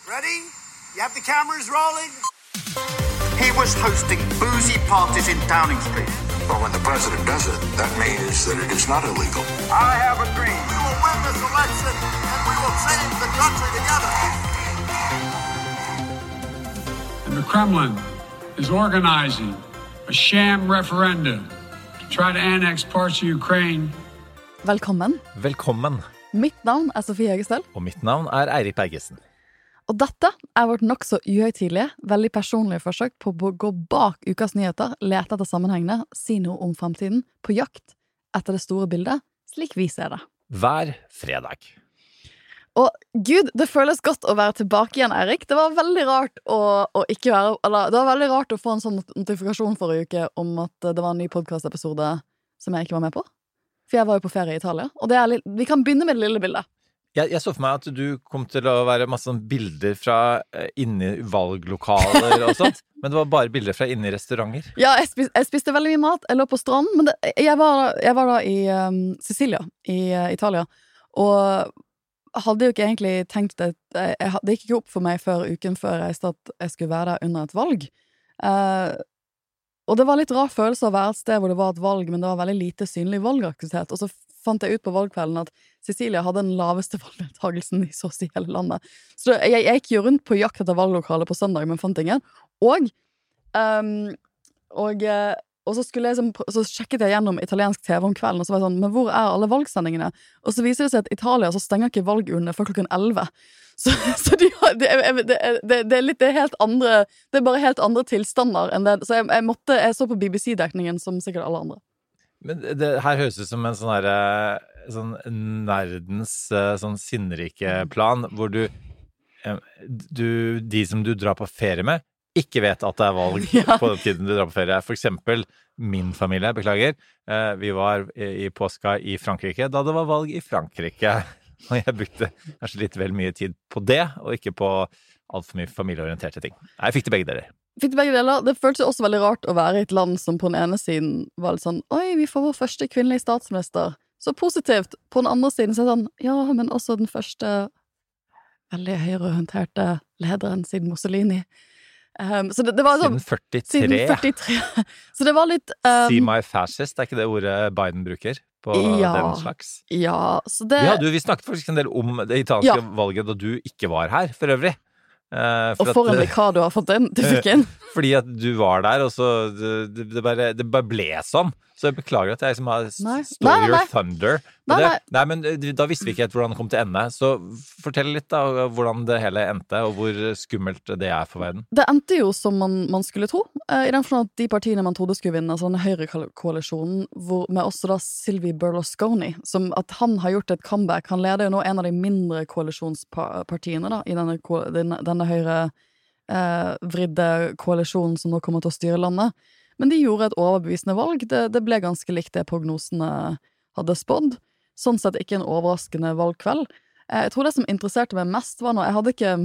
Ready? You have the cameras rolling? He was hosting boozy parties in Downing Street. Well, when the president does it, that means that it is not illegal. I have a dream. We will win this election and we will change the country together. And the Kremlin is organizing a sham referendum to try to annex parts of Ukraine. Velkommen. Velkommen. Mitt navn er Sofie Høgestøl. Og mitt navn er Eirik Bergesen. Og dette er vårt nok så uhøytidelige, veldig personlige forsøk på å gå bak ukas nyheter, lete etter sammenhengene, si noe om fremtiden, på jakt etter det store bildet, slik vi ser det. Hver fredag. Og Gud, det føles godt å være tilbake igjen, Eirik. Det var veldig rart å ikke være, eller det var veldig rart å få en sånn notifikasjon forrige uke om at det var en ny podcast-episode som jeg ikke var med på. For jeg var jo på ferie i Italia, og det er litt, vi kan begynne med det lille bildet. Jeg så for meg at du kom til å være masse sånn bilder fra inne i valglokaler og sånt, men det var bare bilder fra inne i restauranter. Ja, jeg spiste veldig mye mat, jeg lå på stranden, men jeg var da i Sicilia, i Italia, og hadde jo ikke egentlig tenkt det gikk ikke opp for meg før uken før jeg reiste at jeg skulle være der under et valg. Og det var litt rar følelse å være et sted hvor det var et valg, men det var veldig lite synlig valgaktivitet, og så fant jeg ut på valgkvelden at Sicilia hadde den laveste valgdeltagelsen i så å si hele landet. Så jeg gikk jo rundt på jakt etter valglokalet på søndag, men fant ingen. Og så skulle jeg så sjekket jeg gjennom italiensk TV om kvelden, og så var jeg sånn, men hvor er alle valgsendingene? Og så viser det seg at Italia så stenger ikke valgurnene før klokken 11. Så det er litt det er helt andre, det er bare helt andre tilstander enn det. Så jeg så på BBC-dekningen som sikkert alle andre. Men det her høres ut som en sånn her, sånn nerdens sånn sinnrike plan, hvor de som du drar på ferie med, ikke vet at det er valg på den tiden du drar på ferie. For eksempel min familie, beklager. Vi var i påska i Frankrike, da det var valg i Frankrike. Og jeg brukte kanskje litt vel mye tid på det, og ikke på alt for mye familieorienterte ting. Nei, jeg fikk til begge deler. Det føltes også veldig rart å være i et land som på den ene siden var litt sånn, oi, vi får vår første kvinnelige statsminister. Så positivt. På den andre siden så er det sånn, ja, men også den første veldig høyreorienterte lederen siden Mussolini. Så det var sånn, siden 43. Så det var litt See my fascist, er ikke det ordet Biden bruker på den slags? Ja, så det vi snakket faktisk en del om det italienske valget da du ikke var her, for øvrig. Og for en vikar du har fått inn, du fikk inn. Fordi at du var der, og så det bare ble sånn. Så jeg beklager at jeg liksom har stole your thunder. Nei, men da visste vi ikke helt hvordan det kom til ende. Så fortell litt da hvordan det hele endte, og hvor skummelt det er for verden. Det endte jo som man skulle tro. I den forstand at de partiene man trodde skulle vinne, sånn høyrekoalisjonen, med også da Silvio Berlusconi, som at han har gjort et comeback. Han leder jo nå en av de mindre koalisjonspartiene da, i denne høyre vridde koalisjonen som nå kommer til å styre landet. Men de gjorde et overbevisende valg. Det ble ganske likt det prognosene hadde spådd. Sånn sett ikke en overraskende valgkveld. Jeg tror det som interesserte meg mest var når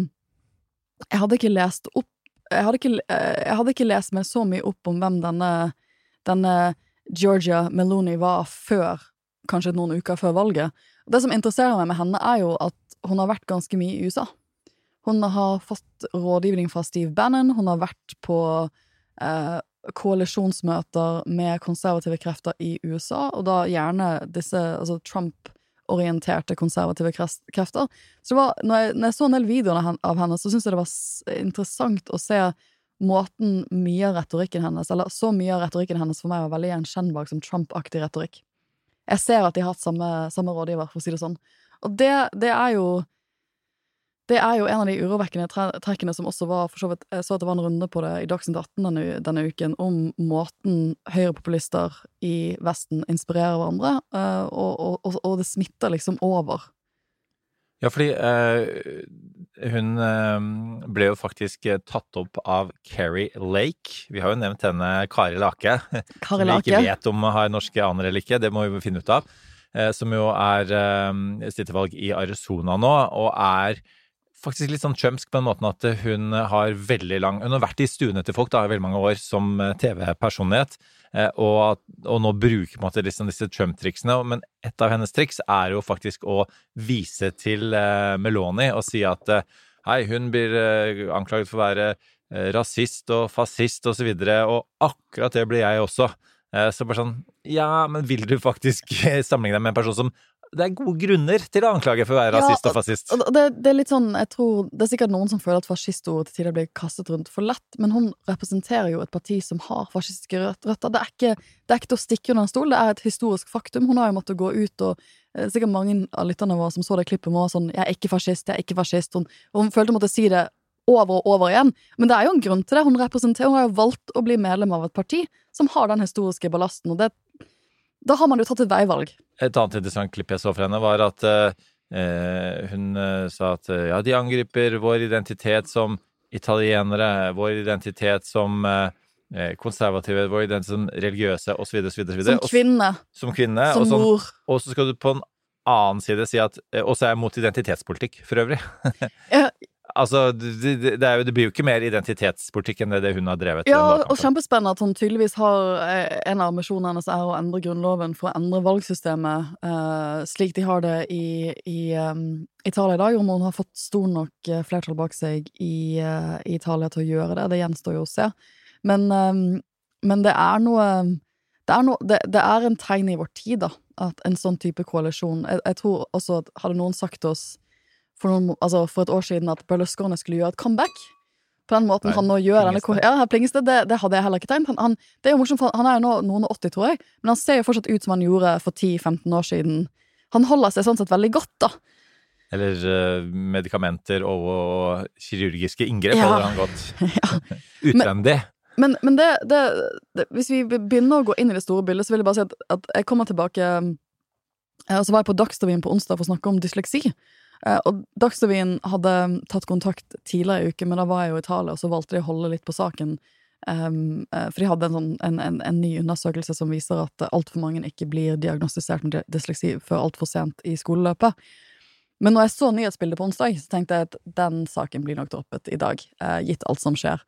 jeg hadde ikke lest opp jeg hadde ikke lest meg så mye opp om hvem denne Giorgia Meloni var før, kanskje noen uker før valget. Det som interesserer meg med henne er jo at hun har vært ganske mye i USA. Hun har fått rådgivning fra Steve Bannon, hun har vært på koalisjonsmøter med konservative krefter i USA, og da gjerne disse Trump-orienterte konservative krefter. Så det var, når jeg så en del videoer av henne, så synes jeg det var interessant å se måten mye av retorikken hennes, eller så mye av retorikken hennes for meg var veldig gjenkjennbar som Trump-aktig retorikk. Jeg ser at de har hatt samme rådgiver, for å si det sånn. Og det er jo en av de urovekkende trekkene som også var, for så vidt, jeg så at det var en runde på det i Dagsnytt 18 denne uken, om måten høyrepopulister i Vesten inspirerer hverandre, og det smitter liksom over. Ja, fordi hun ble jo faktisk tatt opp av Carrie Lake. Vi har jo nevnt henne Kari Lake. Som vi ikke vet om hun har norske aner eller ikke, det må vi finne ut av. Som jo sittevalg i Arizona nå, og faktisk litt sånn chumsk på den måten at hun har vært i stuene til folk da, i veldig mange år som TV-personlighet, og nå bruker på en måte disse Trump-triksene, men et av hennes triks er jo faktisk å vise til Meloni og si at hei, hun blir anklaget for å være rasist og fascist og så videre, og akkurat det blir jeg også. Så bare sånn, ja, men vil du faktisk sammenligne deg med en person som det gode grunner til å anklage for å være rasist og fascist? Det litt sånn, jeg tror, det sikkert noen som føler at fascistordet til tider blir kastet rundt for lett, men hun representerer jo et parti som har fascistiske røtter. Det er ikke til å stikke under en stol, det er et historisk faktum. Hun har jo måttet gå ut, og sikkert mange av lytterne våre som så det klippet må sånn, jeg er ikke fascist. Hun følte hun måtte si det over og over igjen, men det er jo en grunn til det. Hun har jo valgt å bli medlem av et parti som har den historiske ballasten, og da har man jo tatt et veivalg. Et annet interessant klipp jeg så fra henne var at hun sa at ja, de angriper vår identitet som italienere, vår identitet som konservative, vår identitet som religiøse, og så videre, så videre. Som kvinne, som mor. Og så skal du på en annen side si at, og så er jeg mot identitetspolitikk for øvrig. Altså, det blir jo ikke mer identitetspolitikk enn det hun har drevet. Ja, og kjempespennende at hun tydeligvis har en av ambisjonene hennes er å endre grunnloven for å endre valgsystemet, slik de har det i Italia i dag, om hun har fått stor nok flertall bak seg i Italia til å gjøre det. Det gjenstår jo å se. Men det er en tegn i vår tid da, at en sånn type koalisjon, jeg tror også at hadde noen sagt til oss for et år siden at Berlusconi skulle gjøre et comeback på den måten han nå gjør det hadde jeg heller ikke tenkt. Det er jo morsomt, han er jo nå noen og 80, tror jeg, men han ser jo fortsatt ut som han gjorde for 10-15 år siden. Han holder seg sånn sett veldig godt da. Eller medikamenter og kirurgiske inngrep holder han godt. Utvendig. Men hvis vi begynner å gå inn i det store bildet, så vil jeg bare si at jeg kommer tilbake, så var jeg på Dagsrevyen på onsdag for å snakke om dysleksi. Og Dagsrevyen hadde tatt kontakt tidligere i uke, men da var jeg jo i Italia, og så valgte de å holde litt på saken, for de hadde en ny undersøkelse som viser at alt for mange ikke blir diagnostisert med dysleksi før alt for sent i skoleløpet. Men når jeg så nyhetsbildet på onsdag, så tenkte jeg at den saken blir nok droppet i dag, gitt alt som skjer.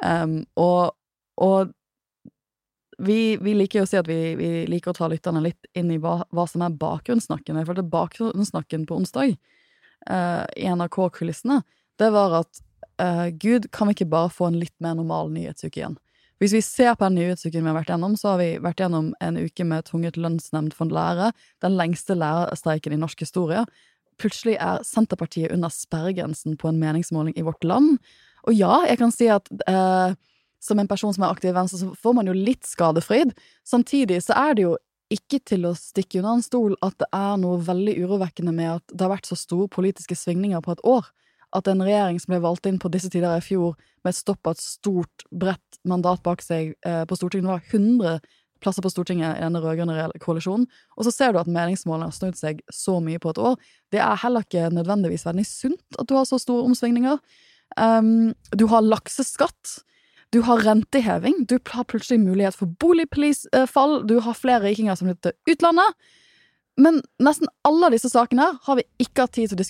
Og vi liker jo å si at vi liker å ta lytterne litt inn i hva som er bakgrunnssnakken. Jeg følte bakgrunnssnakken på onsdag i NRK-kulissene, det var at Gud, kan vi ikke bare få en litt mer normal nyhetsuke igjen? Hvis vi ser på den nyhetsuken vi har vært gjennom, så har vi vært gjennom en uke med tvunget lønnsnemnd for lærere, den lengste lærerstreiken i norsk historie. Plutselig er Senterpartiet under sperregrensen på en meningsmåling i vårt land. Og ja, jeg kan si at som en person som er aktiv i Venstre, så får man jo litt skadefryd. Samtidig så er det jo ikke til å stikke under en stol at det er noe veldig urovekkende med at det har vært så store politiske svingninger på et år, at en regjering som ble valgt inn på disse tider i fjor med et stort, bredt mandat bak seg på Stortinget, det var 100 plasser på Stortinget i denne rødgrønne koalisjonen, og så ser du at meningsmålene har snudd seg så mye på et år. Det er heller ikke nødvendigvis veldig sunt at du har så store omsvingninger. Du har lakseskatt, du har renteheving, du har plutselig mulighet for boligprisfall, du har flere rikinger som flytter til utlandet, men nesten alle disse sakene her har vi ikke hatt tid til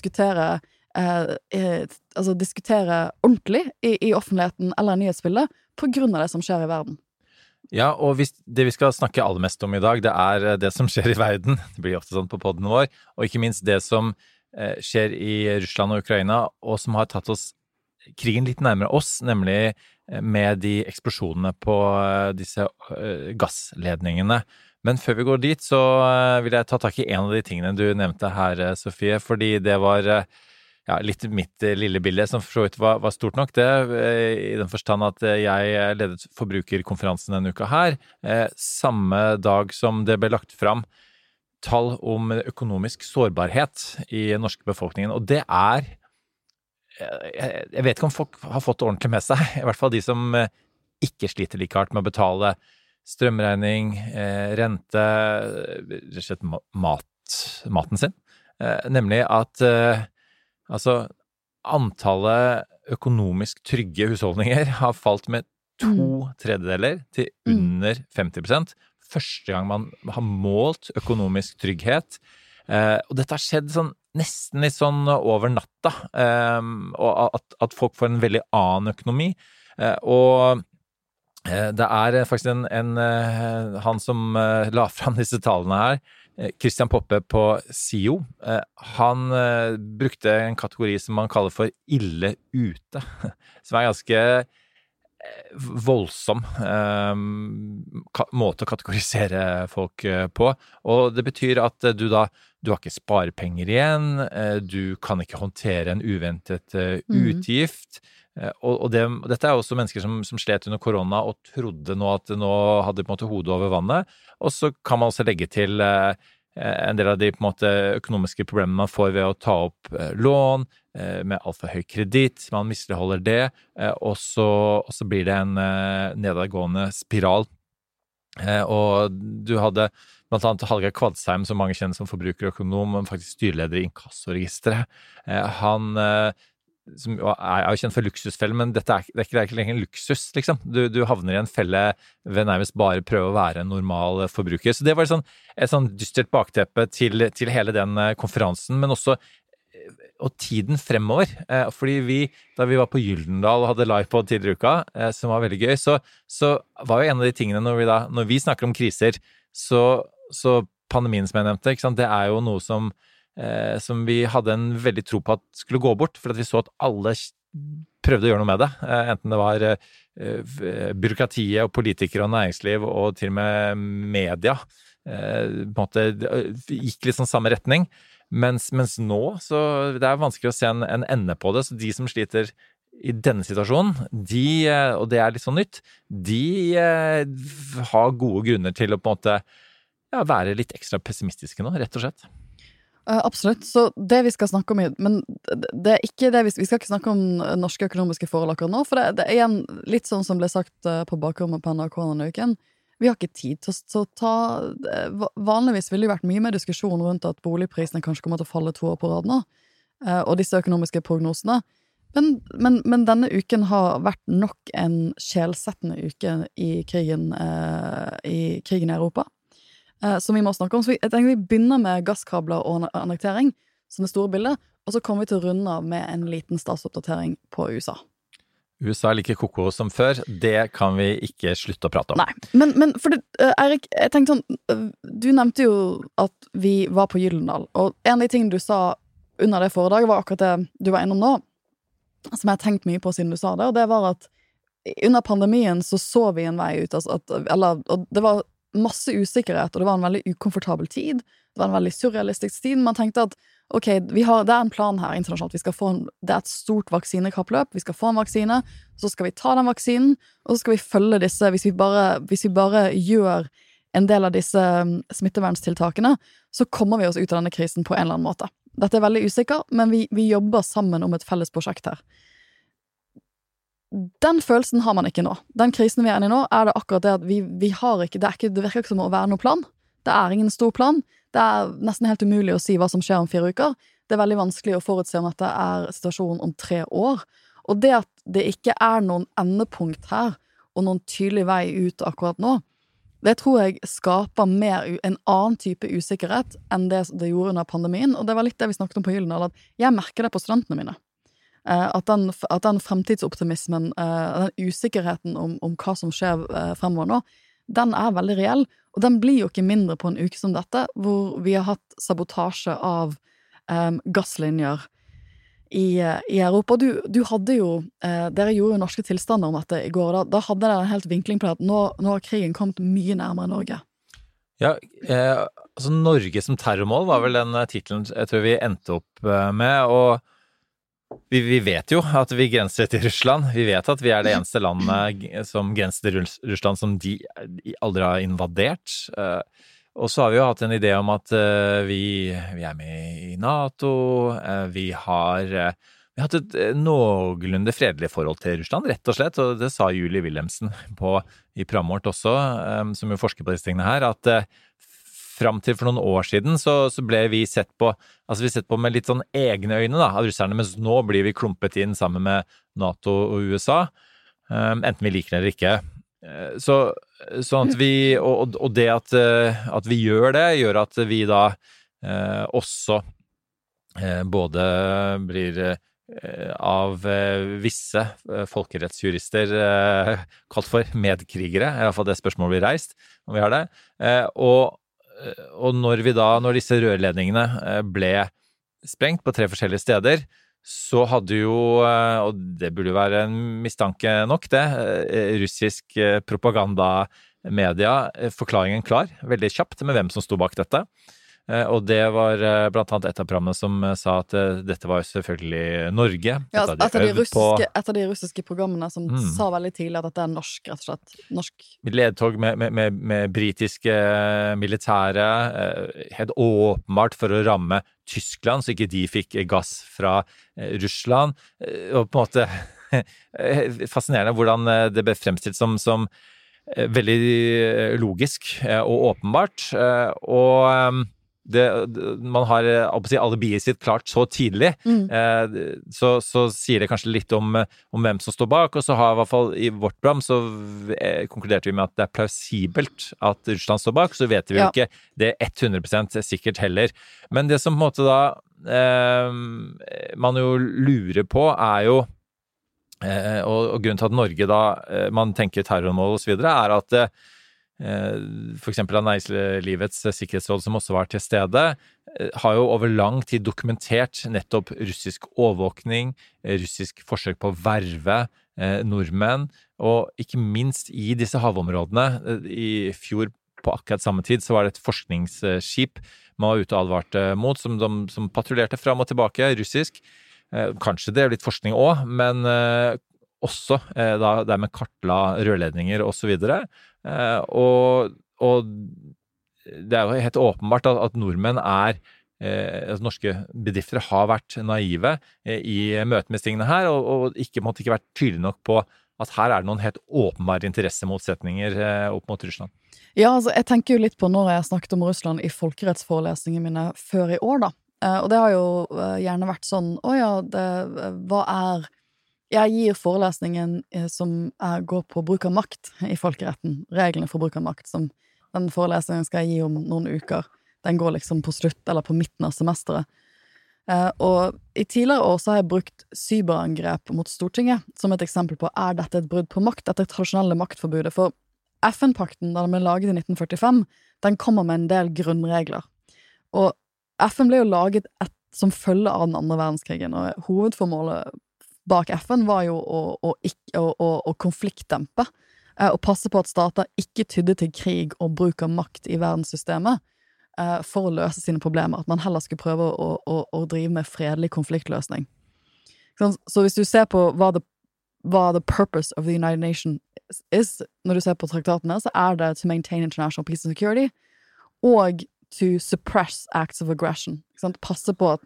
å diskutere ordentlig i offentligheten eller i nyhetsbildet på grunn av det som skjer i verden. Ja, og det vi skal snakke aller mest om i dag, det er det som skjer i verden, det blir ofte sånn på podden vår, og ikke minst det som skjer i Russland og Ukraina, og som har tatt krigen litt nærmere oss, nemlig med de eksplosjonene på disse gassledningene. Men før vi går dit, så vil jeg ta tak i en av de tingene du nevnte her, Sofie, fordi det var litt mitt lille bilde, som for så vidt var stort nok det, i den forstand at jeg ledet forbrukerkonferansen denne uka her, samme dag som det ble lagt fram tall om økonomisk sårbarhet i den norske befolkningen, og det jeg vet ikke om folk har fått det ordentlig med seg, i hvert fall de som ikke sliter like hardt med å betale strømregning, rente, rett og slett maten sin. Nemlig at antallet økonomisk trygge husholdninger har falt med 2/3 til under 50%. Første gang man har målt økonomisk trygghet. Og dette har skjedd nesten litt over natta, og at folk får en veldig annen økonomi, og det faktisk han som la fram disse tallene her, Christian Poppe på SIO, han brukte en kategori som man kaller for ille ute, som ganske voldsom måte å kategorisere folk på, og det betyr at du har ikke sparepenger igjen, du kan ikke håndtere en uventet utgift, og dette også mennesker som slet under korona og trodde nå at nå hadde på en måte hodet over vannet, og så kan man også legge til en del av de på en måte økonomiske problemene man får ved å ta opp lån med alt for høy kreditt, man misligholder det, og så blir det en nedadgående spiral. Og du hadde blant annet Hallgeir Kvadsheim, som mange kjenner som forbrukerøkonom, men faktisk styreleder i Inkassoregisteret. Han som er jo kjent for luksusfellen, men det er ikke lenger luksus, liksom. Du havner i en felle ved nærmest bare prøve å være en normal forbruker. Så det var et sånn dystert bakteppe til hele den konferansen, men også og tiden fremover, fordi da vi var på Gyldendal og hadde live på tidligere i uka, som var veldig gøy, så var jo en av de tingene når vi snakker om kriser, så pandemien som jeg nevnte, ikke sant, det er jo noe som vi hadde en veldig tro på at skulle gå bort, for at vi så at alle prøvde å gjøre noe med det, enten det var byråkratiet og politikere og næringsliv og til og med media, på en måte gikk litt sånn samme retning, mens nå så det er vanskelig å se en ende på det, så de som sliter i denne situasjonen, og det er litt sånn nytt, de har gode grunner til å på en måte være litt ekstra pessimistiske nå, rett og slett. Absolutt, så det vi skal snakke om men det er ikke det vi skal ikke snakke om norske økonomiske forhold akkurat nå, for det er igjen litt sånn som ble sagt på bakrommet på NRK denne uken. Vi har ikke tid til å ta vanligvis ville det vært mye mer diskusjon rundt at boligprisene kanskje kommer til å falle 2 år på rad nå, og disse økonomiske prognosene, men denne uken har vært nok en skjelsettende uke i krigen i Europa, som vi må snakke om. Så jeg tenker vi begynner med gasskabler og annektering som det store bildet, og så kommer vi til å runde av med en liten statsoppdatering på USA. USA er like koko som før, det kan vi ikke slutte å prate om. Nei, men for Eirik, jeg tenkte sånn, du nevnte jo at vi var på Gyldendal, og en av de tingene du sa under det foredraget var akkurat det du var innom nå, som jeg har tenkt mye på siden du sa det, og det var at under pandemien så vi en vei ut, og det var masse usikkerhet, og det var en veldig ukomfortabel tid, det var en veldig surrealistisk tid, man tenkte at ok, det er en plan her internasjonalt, det er et stort vaksinekappløp, vi skal få en vaksine, så skal vi ta den vaksinen, og så skal vi følge disse, hvis vi bare gjør en del av disse smitteverntiltakene, så kommer vi oss ut av denne krisen på en eller annen måte. Dette er veldig usikker, men vi jobber sammen om et felles prosjekt her. Den følelsen har man ikke nå. Den krisen vi er inne i nå, er det akkurat det at vi har ikke, det virker ikke som å være noen plan. Det er ingen stor plan. Det er nesten helt umulig å si hva som skjer om 4 uker. Det er veldig vanskelig å forutse om dette er situasjonen om 3 år. Og det at det ikke er noen endepunkt her, og noen tydelig vei ut akkurat nå, det tror jeg skaper en annen type usikkerhet enn det gjorde under pandemien. Og det var litt det vi snakket om på Gyldendal, at jeg merker det på studentene mine. At den fremtidsoptimismen, den usikkerheten om hva som skjer fremover nå, den er veldig reell, og den blir jo ikke mindre på en uke som dette, hvor vi har hatt sabotasje av gasslinjer i Europa. Du hadde jo, dere gjorde jo norske tilstander om dette i går, da hadde dere en helt vinkling på det at nå har krigen kommet mye nærmere Norge. Ja, altså Norge som terrormål var vel den titlen jeg tror vi endte opp med, og vi vet jo at vi grenser til Russland. Vi vet at vi er det eneste landet som grenser til Russland som de aldri har invadert. Og så har vi jo hatt en idé om at vi er med i NATO. Vi har hatt et noenlunde fredelig forhold til Russland, rett og slett. Og det sa Julie Wilhelmsen i programmet vårt også, som jo forsker på disse tingene her, at fram til for noen år siden så ble vi sett på med litt sånn egne øyne da, av russerne, mens nå blir vi klumpet inn sammen med NATO og USA, enten vi liker det eller ikke. Sånn at vi, og det at vi gjør det, gjør at vi da også både blir av visse folkerettsjurister kalt for medkrigere, i hvert fall det spørsmålet blir reist, om vi har det, og når disse rørledningene ble sprengt på 3 forskjellige steder, så hadde jo, og det burde være en mistanke nok det, russisk propagandamedia forklaringen klar, veldig kjapt med hvem som sto bak dette. Og det var blant annet et av programmene som sa at dette var selvfølgelig Norge. Ja, et av de russiske programmene som sa veldig tidlig at dette norsk, rett og slett. Norsk. Ledtog med britiske militære, helt åpenbart for å ramme Tyskland, så ikke de fikk gass fra Russland. Og på en måte fascinerende hvordan det ble fremstilt som veldig logisk og åpenbart. Og man har alibiet sitt klart så tidlig, så sier det kanskje litt om hvem som står bak, og så har i hvert fall i vårt program så konkluderte vi med at det er plausibelt at Russland står bak, så vet vi jo ikke det 100% sikkert heller. Men det som på en måte da man jo lurer på er jo, og grunnen til at Norge da, man tenker terrormål og så videre, er at for eksempel av Næringslivets sikkerhetsråd som også var til stede, har jo over lang tid dokumentert nettopp russisk overvåkning, russisk forsøk på å verve nordmenn, og ikke minst i disse havområdene. I fjor på akkurat samme tid så var det et forskningsskip man var ute og advarte mot, som patruljerte fram og tilbake, russisk. Kanskje det er litt forskning også, men også da det med kartla rørledninger og så videre. Og det er jo helt åpenbart at nordmenn at norske bedrifter har vært naive i møte med tingene her, og måtte ikke vært tydelige nok på at her er det noen helt åpenbare interessemotsetninger opp mot Russland. Ja, altså jeg tenker jo litt på når jeg snakket om Russland i folkerettsforelesningene mine før i år da, og det har jo gjerne vært sånn, hva er jeg gir forelesningen som går på bruk av makt i folkeretten, reglene for bruk av makt, som den forelesningen skal jeg gi om noen uker. Den går liksom på slutt, eller på midten av semesteret. Og i tidligere år så har jeg brukt cyberangrep mot Stortinget som et eksempel på, er dette et brudd på makt, dette tradisjonelle maktforbudet? For FN-pakten, da den ble laget i 1945, den kommer med en del grunnregler. Og FN ble jo laget som følge av den andre verdenskrigen, og hovedformålet bak FN var jo å konfliktdempe, og passe på at stater ikke tydde til krig og bruk av makt i verdenssystemet for å løse sine problemer, at man heller skulle prøve å drive med fredelig konfliktløsning. Så hvis du ser på hva the purpose of the United Nations is, når du ser på traktatene, så er det to maintain international peace and security, og to suppress acts of aggression. Passe på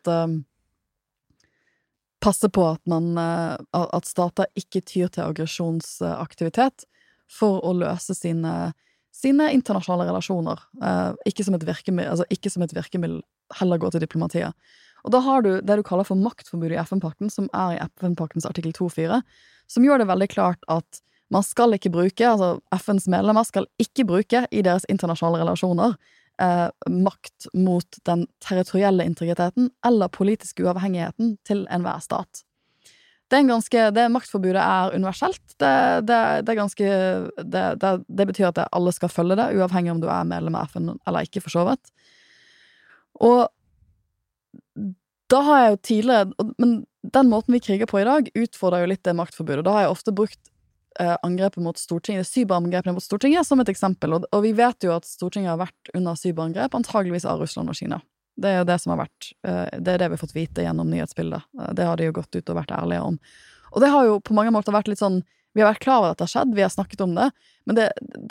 at stater ikke tyr til aggresjonsaktivitet for å løse sine internasjonale relasjoner, ikke som et virkemiddel, heller gå til diplomatiet. Og da har du det du kaller for maktforbud i FN-pakten, som er i FN-paktens artikkel 2.4, som gjør det veldig klart at man skal ikke bruke, altså FNs medlemmer skal ikke bruke i deres internasjonale relasjoner makt mot den territorielle integriteten eller politiske uavhengigheten til enhver stat. Det maktforbudet er universelt. Det betyr at alle skal følge det, uavhengig om du er medlem av FN eller ikke, for så vidt. Og da har jeg jo tidligere, men den måten vi kriger på i dag utfordrer jo litt det maktforbudet. Da har jeg ofte brukt angrepet mot Stortinget, cyberangrepene mot Stortinget som et eksempel, og vi vet jo at Stortinget har vært under cyberangrep, antageligvis av Russland og Kina. Det er jo det som har vært, det er det vi har fått vite gjennom nyhetsbildet. Det har de jo gått ut og vært ærlige om. Og det har jo på mange måter vært litt sånn, vi har vært klar over at det har skjedd, vi har snakket om det, men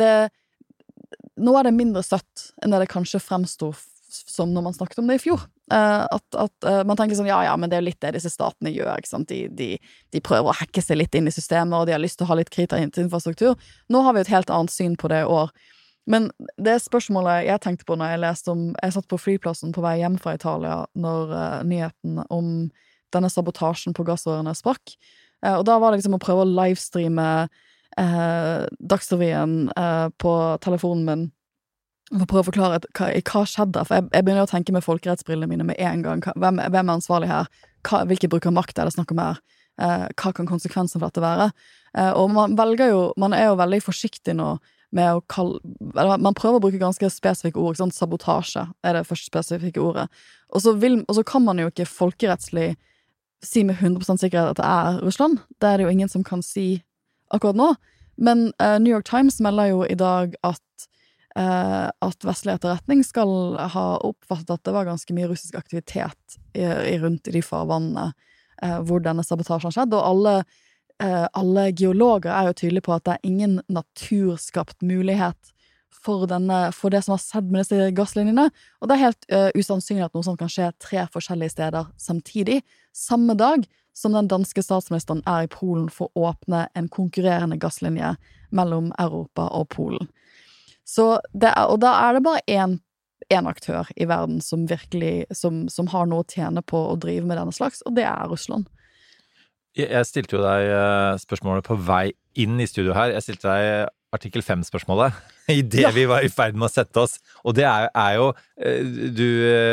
nå er det mindre søtt enn det kanskje fremstod som når man snakket om det i fjor. At man tenker sånn, ja, men det er jo litt det disse statene gjør, ikke sant? De prøver å hacke seg litt inn i systemet, og de har lyst til å ha litt kritisk infrastruktur. Nå har vi et helt annet syn på det i år. Men det spørsmålet jeg tenkte på når jeg satt på flyplassen på vei hjem fra Italia, når nyheten om denne sabotasjen på gassrørene sprakk, og da var det liksom å prøve å livestreame Dagsrevyen på telefonen min, for å prøve å forklare hva skjedde, for jeg begynner å tenke med folkerettsbrillene mine med en gang, hvem er ansvarlig her, hvilke bruk av makt er det snakk om her, hva kan konsekvensen for dette være, og man er jo veldig forsiktig nå med å man prøver å bruke ganske spesifikke ord, ikke sant? Sabotasje det første spesifikke ordet. Og så kan man jo ikke folkerettslig si med 100% sikkerhet at det Russland. Det det jo ingen som kan si akkurat nå. Men New York Times melder jo i dag at vestlig etterretning skal ha oppfattet at det var ganske mye russisk aktivitet rundt i de farvannene hvor denne sabotasjen skjedde, og alle geologer jo tydelige på at det ingen naturskapt mulighet for det som har skjedd med disse gasslinjene, og det helt usannsynlig at noe sånt kan skje 3 forskjellige steder samtidig, samme dag som den danske statsministeren i Polen for å åpne en konkurrerende gasslinje mellom Europa og Polen. Så og da det bare en aktør i verden som virkelig som har noe å tjene på å drive med denne slags, og det Russland. Jeg stilte jo deg spørsmålet på vei inn i studio her. Jeg stilte deg artikkel 5-spørsmålet i det vi var i ferd med å sette oss. Og det jo du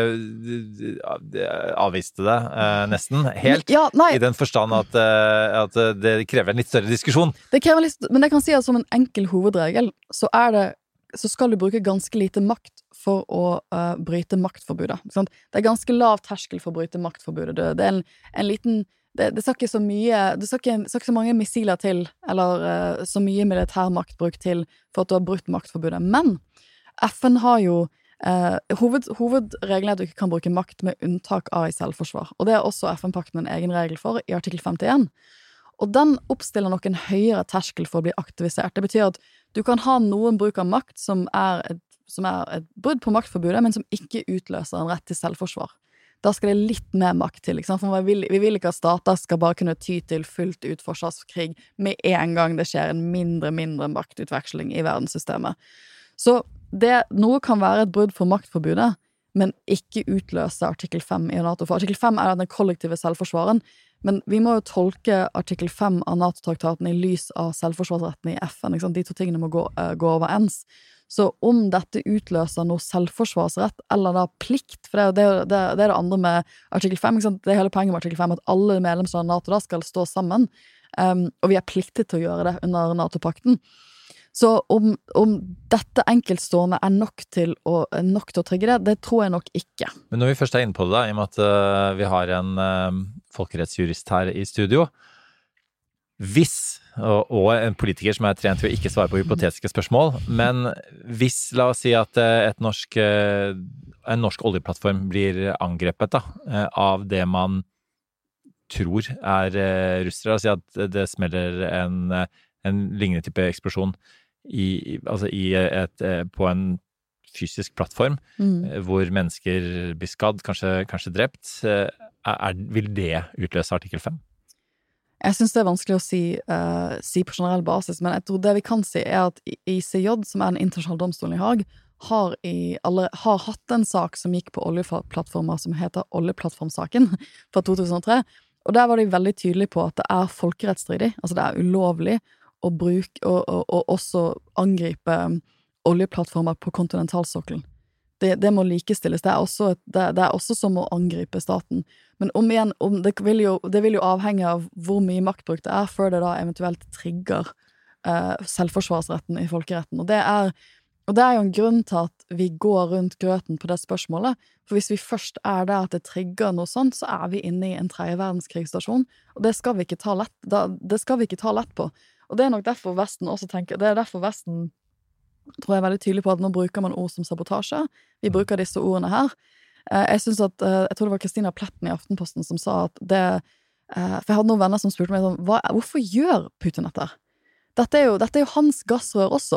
avviste det nesten helt, i den forstand at det krever en litt større diskusjon. Det krever litt, men jeg kan si at som en enkel hovedregel, så skal du bruke ganske lite makt for å bryte maktforbudet. Det ganske lav terskel for å bryte maktforbudet. Det en liten det skal ikke så mye, det skal ikke så mange missiler til, eller så mye militærmaktbruk til for at du har brutt maktforbudet. Men FN har jo, hovedregelen at du ikke kan bruke makt med unntak av i selvforsvar. Og det også FN-pakten en egen regel for i artikkel 51. Og den oppstiller nok en høyere terskel for å bli aktivisert. Det betyr at du kan ha noen bruk av makt som et brudd på maktforbudet, men som ikke utløser en rett til selvforsvar. Da skal det litt mer makt til, ikke sant? For vi vil ikke at stater skal bare kunne ty til fullt ut forsvarskrig med en gang det skjer en mindre maktutveksling i verdenssystemet. Så noe kan være et brudd for maktforbudet, men ikke utløse artikkel 5 i NATO. For artikkel 5 den kollektive selvforsvaren, men vi må jo tolke artikkel 5 av NATO-traktaten i lys av selvforsvarsretten i FN, ikke sant? De to tingene må gå overens. Så om dette utløser noe selvforsvarsrett, eller da plikt, for det det andre med artikkel 5, ikke sant? Det hele poenget med artikkel 5 at alle medlemsland av NATO da skal stå sammen, og vi pliktet til å gjøre det under NATO-pakten. Så om dette enkeltstående nok til å trigge det tror jeg nok ikke. Men når vi først inne på det da, i og med at vi har en folkerettsjurist her i studio, hvis, og en politiker som trent til å ikke svare på hypotetiske spørsmål, men hvis, la oss si at en norsk oljeplattform blir angrepet da, av det man tror russere, altså at det smeller en lignende type eksplosjon på en fysisk plattform, hvor mennesker blir skadd, kanskje drept, vil det utløse artikkel 5? Jeg synes det vanskelig å si på generell basis, men jeg tror det vi kan si at ICJ, som den internasjonale domstolen i Haag, har hatt en sak som gikk på oljeplattformer som heter oljeplattformsaken fra 2003, og der var de veldig tydelige på at det folkerettsstridig, altså det ulovlig å bruke og også angripe oljeplattformer på kontinentalsokkelen. Det må likestilles. Det også som å angripe staten. Men om igjen, det vil jo avhenge av hvor mye maktbruk det før det da eventuelt trigger selvforsvarsretten i folkeretten. Og det jo en grunn til at vi går rundt grøten på det spørsmålet. For hvis vi først der at det trigger noe sånt, så vi inne i en 3. verdenskrigssstasjon. Og det skal vi ikke ta lett på. Og det nok derfor Vesten også tenker, det derfor Vesten tror jeg veldig tydelig på at nå bruker man ord som sabotasje. Vi bruker disse ordene her. Jeg synes at, jeg tror det var Kristina Pletten i Aftenposten som sa at for jeg hadde noen venner som spurte meg sånn, hvorfor gjør Putin dette? Dette jo hans gassrør også.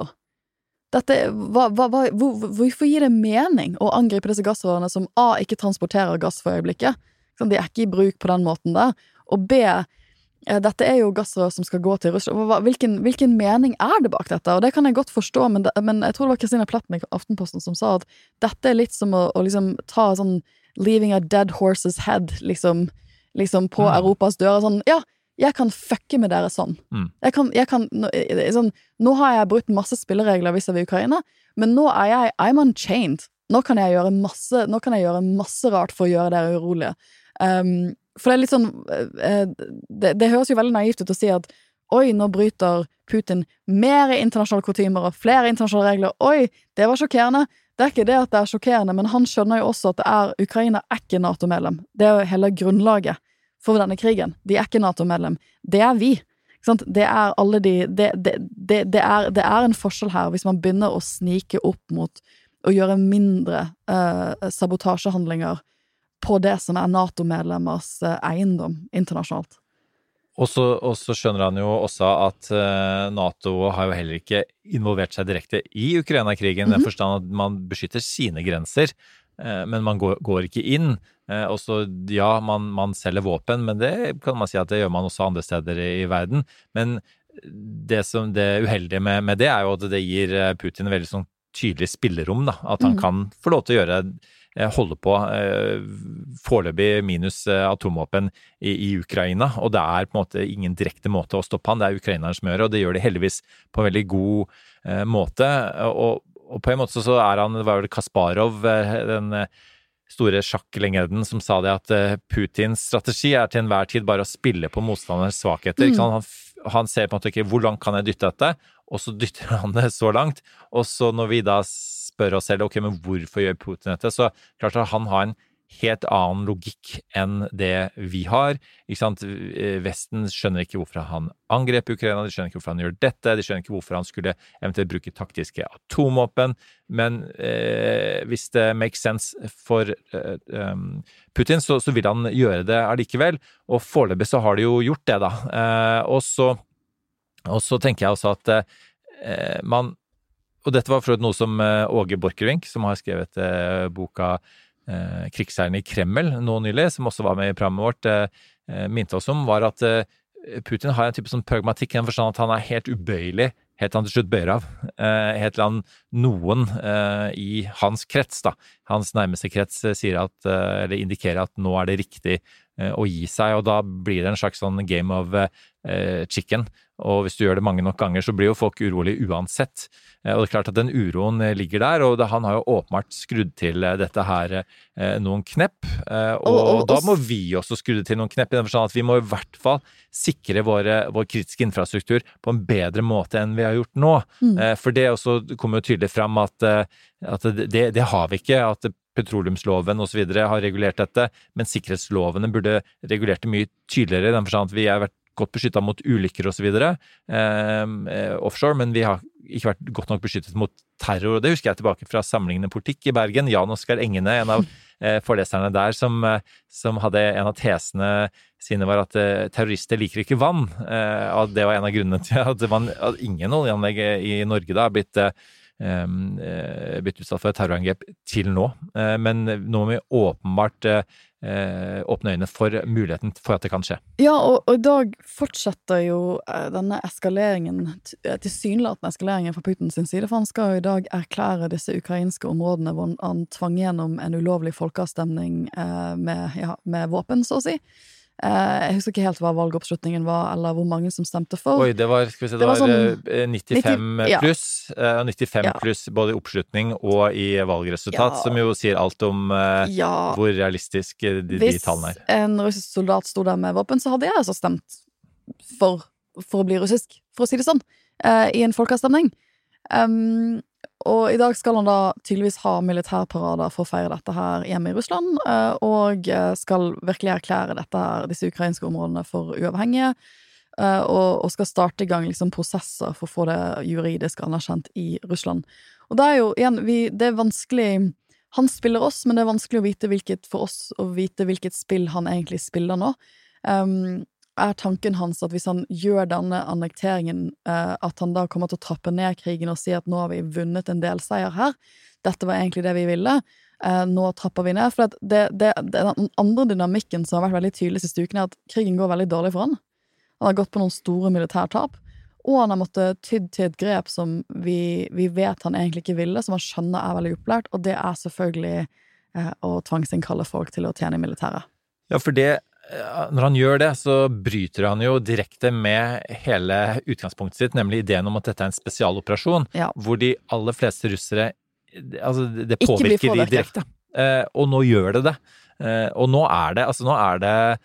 Hvorfor gir det mening å angripe disse gassrørene som A, ikke transporterer gass for øyeblikket? De ikke i bruk på den måten der. Og B, dette jo gassrør som skal gå til Russland. Hvilken mening det bak dette? Og det kan jeg godt forstå, men jeg tror det var Kristina Pletten i Aftenposten som sa at dette litt som å liksom ta sånn leaving a dead horse's head liksom på Europas dører. Sånn, ja, jeg kan fucke med dere sånn. Sånn, nå har jeg brutt masse spilleregler vis-à-vis Ukraina, men nå I'm unchained. Nå kan jeg gjøre masse rart for å gjøre dere urolige. For det litt sånn det høres jo veldig naivt ut å si at oi, nå bryter Putin mer internasjonale kutymer og flere internasjonale regler, oi, det var sjokkerende. Det ikke det at det sjokkerende, men han skjønner jo også at Ukraina ikke NATO-medlem. Det jo hele grunnlaget for denne krigen. De ikke NATO-medlem. Det vi. Ikke sant? Det alle det en forskjell her hvis man begynner å snike opp mot å gjøre mindre sabotasjehandlinger på det som NATO-medlemmers eiendom internasjonalt. Og så skjønner han jo også at NATO har jo heller ikke involvert seg direkte i Ukraina-krigen, i den forstand at man beskytter sine grenser, men man går ikke inn. Og så, ja, man selger våpen, men det kan man si at det gjør man også andre steder i verden. Men det uheldige med det jo at det gir Putin veldig sånn tydelig spillerom, da, at han kan få lov til å holde på foreløpig minus atomvåpen i Ukraina, og det på en måte ingen direkte måte å stoppe han, det ukrainerne som gjør, og det gjør de heldigvis på en veldig god måte, og på en måte så han, var det Kasparov, den store sjakklegenden som sa det at Putins strategi til enhver tid bare å spille på motstanderens svakheter, ikke sant? Han ser på en måte ikke hvor langt kan jeg dytte dette, og så dytter han det så langt, og så når vi da spør oss selv, ok, men hvorfor gjør Putin dette? Så klart at han har en helt annen logikk enn det vi har, ikke sant? Vesten skjønner ikke hvorfor han angrep Ukraina, de skjønner ikke hvorfor han gjør dette, de skjønner ikke hvorfor han skulle eventuelt bruke taktiske atomvåpen, men hvis det makes sense for Putin, så vil han gjøre det allikevel, og foreløpig så har de jo gjort det da, og så tenker jeg også at og dette var for noe som Åge Borchgrevink, som har skrevet boka Krigsherren i Kreml nå nylig, som også var med i programmet vårt, minte oss om, var at Putin har en type sånn pragmatikk, i den forstand at han helt ubøyelig, helt han til slutt bøyer av, helt til han noen i hans krets, da, hans nærmeste krets sier at, eller indikerer at nå det riktig å gi seg, og da blir det en slags sånn game of chicken, og hvis du gjør det mange nok ganger, så blir jo folk urolig uansett, og det klart at den uroen ligger der, og han har jo åpenbart skrudd til dette her noen knepp, og da må vi også skrudd til noen knepp, i den forstand at vi må i hvert fall sikre vår kritiske infrastruktur på en bedre måte enn vi har gjort nå, for det også kommer jo tydelig frem at det har vi ikke, at petroleumsloven og så videre har regulert dette, men sikkerhetslovene burde regulert det mye tydeligere, i den forstand at vi har vært godt beskyttet mot ulykker og så videre offshore, men vi har ikke vært godt nok beskyttet mot terror, og det husker jeg tilbake fra Samlingende politikk i Bergen. Jan Oskar Engene, en av foreleserne der, som hadde en av tesene sine var at terrorister liker ikke vann, og det var en av grunnene til at ingen oljeanlegg i Norge da har blitt utsatt for et terrorangrep til nå, men nå må vi åpenbart åpne øynene for muligheten for at det kan skje. Ja, og i dag fortsetter jo denne eskaleringen, tilsynelatende eskaleringen fra Putins side, for han skal jo i dag erklære disse ukrainske områdene hvor han tvang gjennom en ulovlig folkeavstemning med våpen, så å si. Jeg husker ikke helt hva valgoppslutningen var, eller hvor mange som stemte for. Oi, det var sånn, 95 pluss, 95 pluss både i oppslutning og i valgresultat, som jo sier alt om hvor realistisk de tallene Hvis en russisk soldat stod der med våpen, så hadde jeg altså stemt for å bli russisk, for å si det sånn, i en folkeavstemning. Og i dag skal han da tydeligvis ha militærparader for å feire dette her hjemme i Russland, og skal virkelig erklære disse ukrainske områdene for uavhengige, og skal starte i gang liksom prosesser for å få det juridisk anerkjent i Russland. Og det jo, igjen, det vanskelig, han spiller oss, men det vanskelig å vite for oss å vite hvilket spill han egentlig spiller nå. Tanken hans at hvis han gjør denne annekteringen, at han da kommer til å trappe ned krigen og si at nå har vi vunnet en del seier her, dette var egentlig det vi ville, nå trapper vi ned, for den andre dynamikken som har vært veldig tydelig siste ukene, at krigen går veldig dårlig for han. Han har gått på noen store militærtap, og han har måttet tydd til et grep som vi vet han egentlig ikke ville, som han skjønner veldig opplært, og det selvfølgelig å tvangsinnkalle folk til å tjene i militæret. Ja, for når han gjør det, så bryter han jo direkte med hele utgangspunktet sitt, nemlig ideen om at dette en spesialoperasjon, hvor de aller fleste russere, altså det påvirker de direkte. Og nå gjør det. Og nå det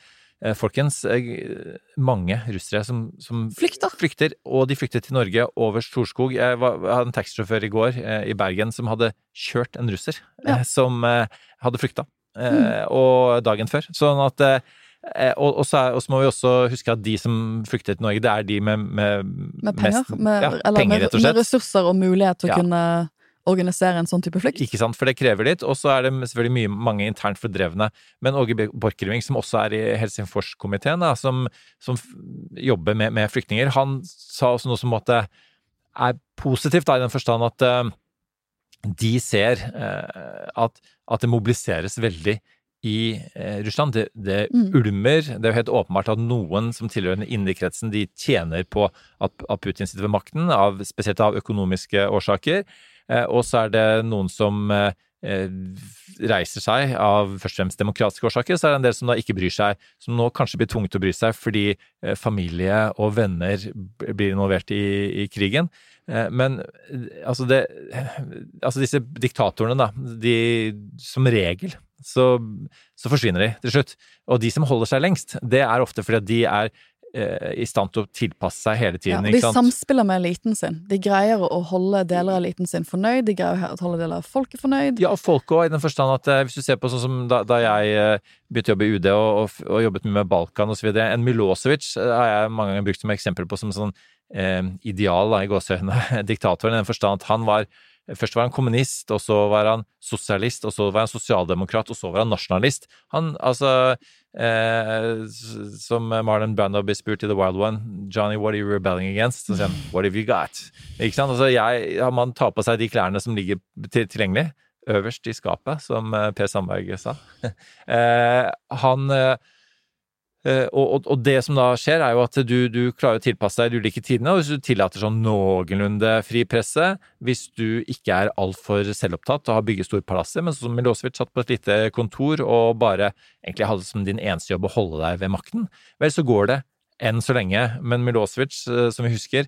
folkens, mange russere som Flykter. og de flyktet til Norge over Storskog. Jeg hadde en taxisjåfør i går i Bergen som hadde kjørt en russer som hadde flykta, og dagen før. Sånn at og så må vi også huske at de som flyktet til Norge, det de med penger, mest, eller penger, rett og slett. Med ressurser og mulighet til å kunne organisere en sånn type flykt. Ikke sant, for det krever litt, og så det selvfølgelig mange internt fordrevne. Men Åge Borchgrevink, som også i Helsingforskomiteen, som jobber med flyktninger, han sa også noe som måtte positivt i den forstand at de ser at det mobiliseres veldig i Russland. Det ulmer. Det jo helt åpenbart at noen som tilhører den indre kretsen, de tjener på at Putin sitter ved makten, spesielt av økonomiske årsaker. Og så det noen som reiser seg av først og fremst demokratiske årsaker, så det en del som da ikke bryr seg, som nå kanskje blir tvunget til å bry seg fordi familie og venner blir involvert i krigen. Men altså disse diktatorene da, de som regel så forsvinner de til slutt. Og de som holder seg lengst, det ofte fordi at de i stand til å tilpasse seg hele tiden. Ja, de samspiller med eliten sin. De greier å holde deler av eliten sin fornøyd, de greier å holde deler av folket fornøyd. Ja, og folket også, i den forstand at hvis du ser på sånn som da jeg begynte å jobbe i UD og jobbet mye med Balkan og så videre, en Milosevic har jeg mange ganger brukt som eksempel på som sånn ideal i gåsehøyne diktatoren, i den forstand at han først var han kommunist, og så var han sosialist, og så var han sosialdemokrat, og så var han nasjonalist. Han, som Marlon Brando blir spurt i The Wild One, Johnny, what are you rebelling against? Så sier han, what have you got? Ikke sant? Man tar på seg de klærne som ligger tilgjengelig, øverst i skapet, som Per Sandberg sa. Og det som da skjer jo at du klarer å tilpasse deg de ulike tidene, og hvis du tillater sånn noenlunde fri presse, hvis du ikke alt for selvopptatt og har bygget store palasser, men som Milosevic satt på et lite kontor og bare egentlig hadde som din eneste jobb å holde deg ved makten, vel så går det enn så lenge, men Milosevic, som vi husker,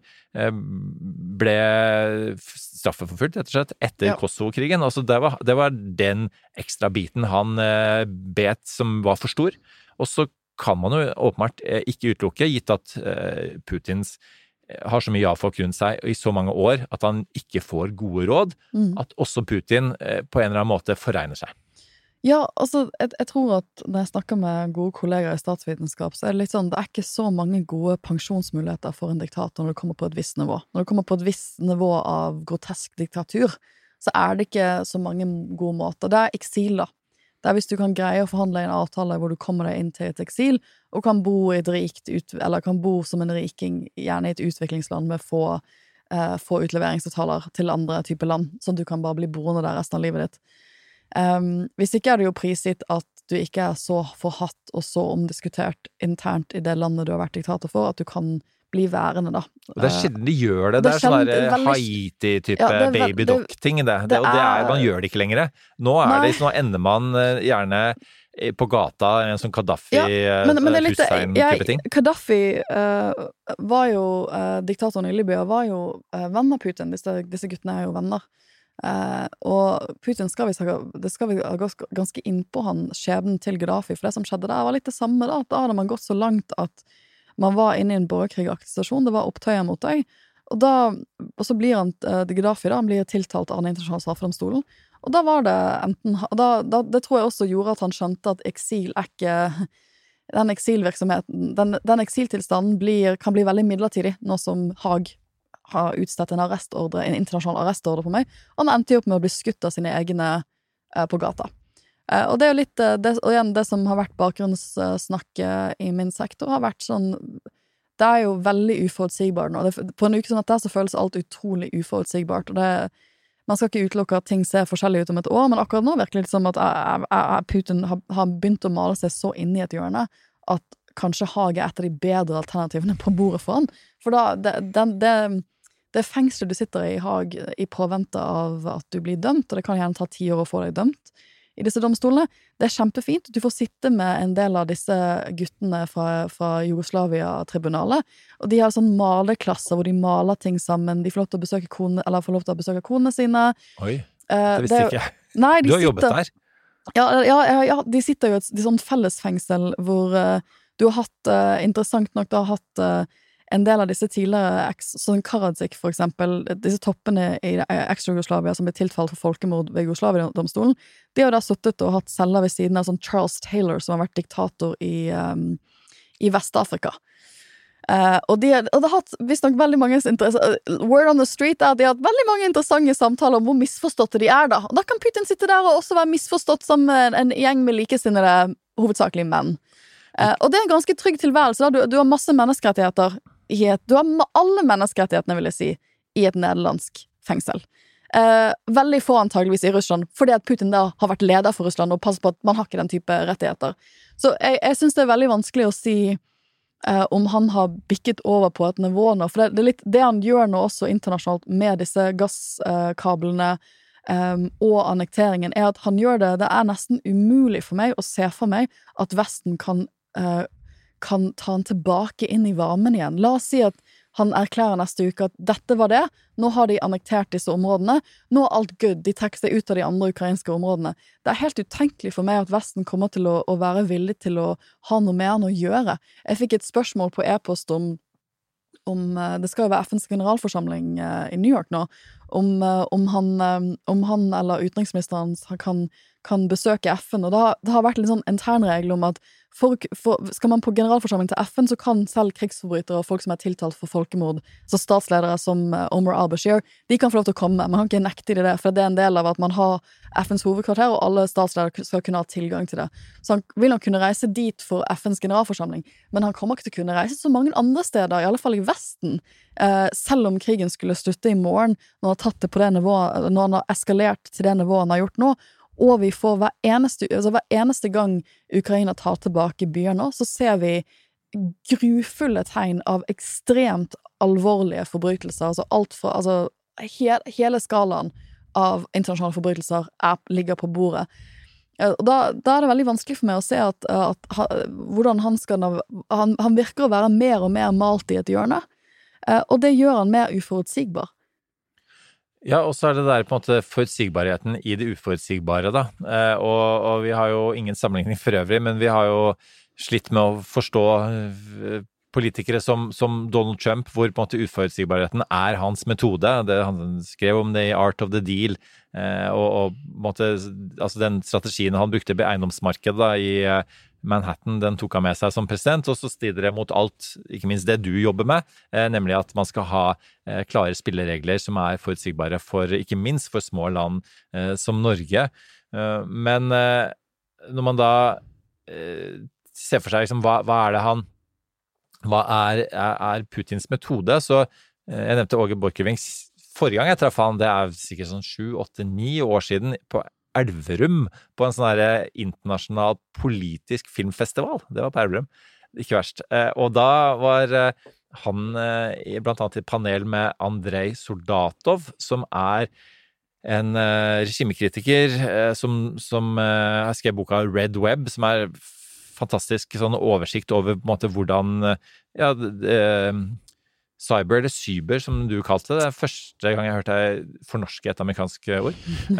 ble straffeforfulgt rett og slett etter Kosovo-krigen. Altså det var den ekstra biten han bet som var for stor, og så kan man jo åpenbart ikke utelukke, gitt at Putins har så mye ja-folk rundt seg i så mange år, at han ikke får gode råd, at også Putin på en eller annen måte forregner seg. Ja, altså, jeg tror at når jeg snakker med gode kolleger i statsvitenskap, så det litt sånn, det ikke så mange gode pensjonsmuligheter for en diktator når det kommer på et visst nivå. Når det kommer på et visst nivå av grotesk diktatur, så det ikke så mange gode måter. Det eksil da. Det hvis du kan greie å forhandle en avtale hvor du kommer deg inn til et eksil, og kan bo i eller kan bo som en riking, gjerne i et utviklingsland med få utleveringsavtaler til andre typer land, sånn at du kan bare bli boende der resten av livet ditt. Hvis ikke det jo prisgitt at du ikke så forhatt og så omdiskutert internt i det landet du har vært diktator for, at du kan bli værende da. Og det sjelden de gjør det. Det sånn Haiti-type babydock-ting. Man gjør det ikke lenger. Nå nå ender man gjerne på gata, en sånn Gaddafi Hussein-type ting. Gaddafi var jo, diktatoren i Libya var jo venner Putin. Disse guttene jo venner. Og Putin skal vi gå ganske inn på skjebnen til Gaddafi, for det som skjedde der var litt det samme da. Da hadde man gått så langt at man var inne i en borgerkrigaktig stasjon, det var opptøyer mot deg, og så blir Gaddafi da, han blir tiltalt av den internasjonale straffedomstolen, og da var det enten, det tror jeg også gjorde at han skjønte at eksil ikke, den eksilvirksomheten, den eksiltilstanden kan bli veldig midlertidig, nå som Haag har utstedt en internasjonal arrestordre på meg, og han endte jo opp med å bli skutt av sine egne på gata. Og det jo litt, og igjen det som har vært bakgrunnssnakket i min sektor har vært sånn, det jo veldig uforutsigbart nå, på en uke sånn at det så føles alt utrolig uforutsigbart, og man skal ikke utelukke at ting ser forskjellig ut om et år, men akkurat nå virker det litt som at Putin har begynt å male seg så inn i et hjørne, at kanskje Haag et av de bedre alternativene på bordet for han, for da, det fengselet du sitter i Haag i påvente av at du blir dømt, og det kan gjerne ta 10 år å få deg dømt i disse domstolene, det kjempefint. Du får sitte med en del av disse guttene fra Jugoslavia-tribunalet, og de har sånn maleklasser hvor de maler ting sammen, de får lov til å besøke konene sine. Oi, det visste ikke jeg. Nei, du har jobbet der? Ja, de sitter jo i et sånn fellesfengsel hvor du har hatt, interessant nok, du har hatt en del av disse tidligere, sånn Karadzic for eksempel, disse toppene i eks-Jugoslavia som ble tiltalt for folkemord ved Jugoslavia-domstolen, de har da suttet og hatt celler ved siden av sånn Charles Taylor, som har vært diktator i Vest-Afrika. Og det har hatt visst nok veldig mange word on the street er at de har hatt veldig mange interessante samtaler om hvor misforståtte de da. Og da kan Putin sitte der og også være misforstått som en gjeng med likesinnede, hovedsakelig menn. Og det en ganske trygg tilværelse da. Du har masse menneskerettigheter du har alle menneskerettighetene, vil jeg si, i et nederlandsk fengsel. Veldig få antageligvis i Russland, fordi at Putin da har vært leder for Russland og passer på at man har ikke den type rettigheter. Så jeg synes det veldig vanskelig å si om han har bikket over på et nivå nå, for det litt det han gjør nå også internasjonalt med disse gasskablene og annekteringen, at han gjør det nesten umulig for meg å se for meg at Vesten kan ta han tilbake inn i varmen igjen. La oss si at han erklærer neste uke at dette var det, nå har de annektert disse områdene, nå alt good, de trekker seg ut av de andre ukrainske områdene. Det helt utenkelig for meg at Vesten kommer til å være villig til å ha noe med han å gjøre. Jeg fikk et spørsmål på e-post om det skal jo være FNs generalforsamling i New York nå, om han eller utenriksministeren kan besøke FN, og det har vært en sånn internregel om at skal man på generalforsamling til FN, så kan selv krigsforbrytere og folk som tiltalt for folkemord, så statsledere som Omar al-Bashir, de kan få lov til å komme, man kan ikke nekte det, for det en del av at man har FNs hovedkvarter, og alle statsledere skal kunne ha tilgang til det. Så han vil nok kunne reise dit for FNs generalforsamling, men han kommer ikke til å kunne reise så mange andre steder, i alle fall i Vesten, selv om krigen skulle slutte i morgen, når han har tatt det på det nivået, når han har eskalert til det nivået han har gjort nå, og vi får hver eneste gang Ukraina tar tilbake byer nå, så ser vi grufulle tegn av ekstremt alvorlige forbrytelser, altså alt fra, hele skalaen av internasjonale forbrytelser ligger på bordet. Da det veldig vanskelig for meg å se hvordan han virker å være mer og mer malt i et hjørne, og det gjør han mer uforutsigbar. Ja, og så det der på en måte forutsigbarheten i det uforutsigbare da, og vi har jo ingen sammenligning for øvrig, men vi har jo slitt med å forstå politikere som Donald Trump, hvor på en måte uforutsigbarheten hans metode. Han skrev om det i Art of the Deal, og på en måte, altså den strategien han brukte på eiendomsmarkedet da, i Manhattan, den tok han med seg som president, og så strider det mot alt, ikke minst det du jobber med, nemlig at man skal ha klare spilleregler som forutsigbare ikke minst for små land som Norge. Men når man da ser for seg liksom, hva Putins metode, så jeg nevnte Åge Borchgrevink, forrige gang jeg traff han, det sikkert sånn 7, 8, 9 år siden på Elverum, på en sånn internasjonal politisk filmfestival. Det var på Elverum, ikke verst. Og da var han blant annet i et panel med Andrei Soldatov, som en regimekritiker som har skrevet boka Red Web, som fantastisk sånn oversikt over på en måte hvordan cyber, eller cyber som du kalte det, første gang jeg hørte deg fornorske et amerikansk ord.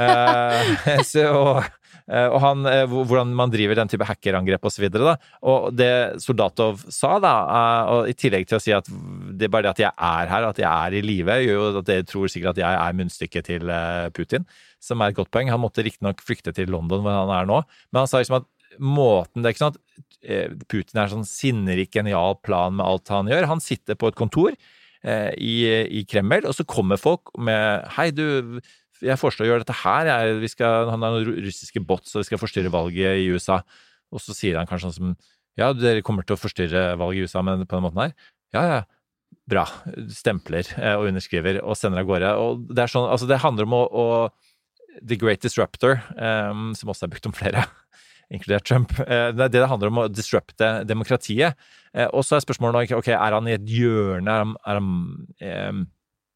Og han, hvordan man driver den type hackerangrep og så videre da. Og det Soldatov sa da, og i tillegg til å si at det bare det at jeg her, at jeg i live, gjør jo at dere tror sikkert at jeg munnstykket til Putin, som et godt poeng. Han måtte riktig nok flykte til London, hvor han nå. Men han sa liksom at måten, det ikke sånn at Putin sånn sinnerik, genial plan med alt han gjør. Han sitter på et kontor i Kreml, og så kommer folk med hei du, jeg foreslår å gjøre dette her, han har noen russiske bots, og vi skal forstyrre valget i USA. Og så sier han kanskje sånn som, ja, dere kommer til å forstyrre valget i USA, men på den måten her. Ja, bra. Stempler og underskriver og sender av gårde. Og det sånn, altså det handler om The Great Disruptor, som også brukt om flere, inkludert Trump. Det handler om å disrupte demokratiet. Og så spørsmålet nå, ok, han i et hjørne, han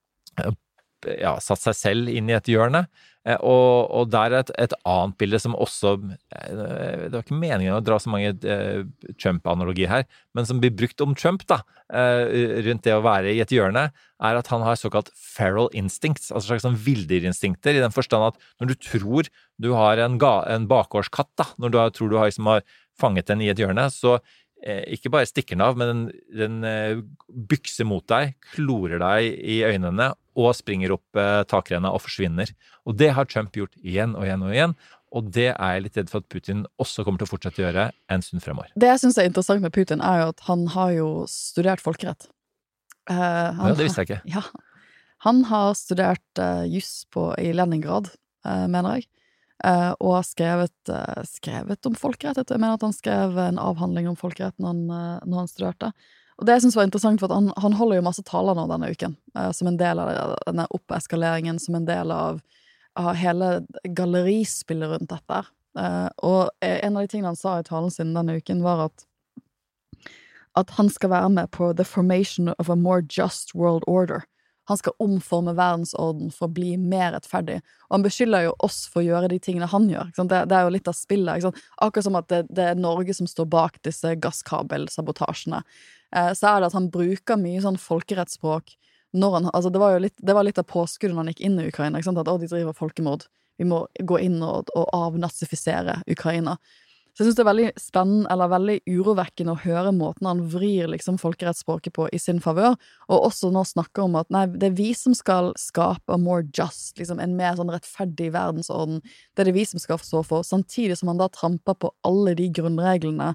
satt seg selv inn i et hjørne, og der et annet bilde som også, det var ikke meningen å dra så mange Trump-analogier her, men som blir brukt om Trump da, rundt det å være i et hjørne, at han har såkalt feral instincts, altså slags sånn vildyrinstinkter, i den forstand at når du tror du har en bakgårdskatt da, når du tror du har fanget den i et hjørne, så ikke bare stikker den av, men den bykser mot deg, klorer deg i øynene og springer opp takrenna og forsvinner. Og det har Trump gjort igjen og igjen og igjen, og det jeg litt redd for at Putin også kommer til å fortsette å gjøre en stund fremover. Det jeg synes interessant med Putin jo at han har jo studert folkerett. Ja, det visste jeg ikke. Ja, han har studert juss i Leningrad, mener jeg. Og har skrevet om folkerett. Jeg mener at han skrev en avhandling om folkerett når han studerte. Og det jeg synes var interessant, for at han holder jo masse taler nå denne uken, som en del av denne oppeskaleringen, som en del av hele gallerispillet rundt dette. Og en av de tingene han sa i talen sin denne uken var at han skal være med på the formation of a more just world order. Han skal omforme verdensorden for å bli mer rettferdig. Og han beskylder jo oss for å gjøre de tingene han gjør. Det jo litt av spillet. Akkurat som at det Norge som står bak disse gasskabelsabotasjene. Så det at han bruker mye sånn folkerettsspråk når han, altså det var litt av påskuddet når han gikk inn i Ukraina, ikke sant? At de driver folkemord. Vi må gå inn og avnazifisere Ukraina. Så jeg synes det veldig spennende, eller veldig urovekkende å høre måten han vrir liksom folkerettsspråket på i sin favør, og også nå snakker om at nei, det vi som skal skape a more just, liksom en mer sånn rettferdig verdensorden, det vi som skal stå for, samtidig som han da tramper på alle de grunnreglene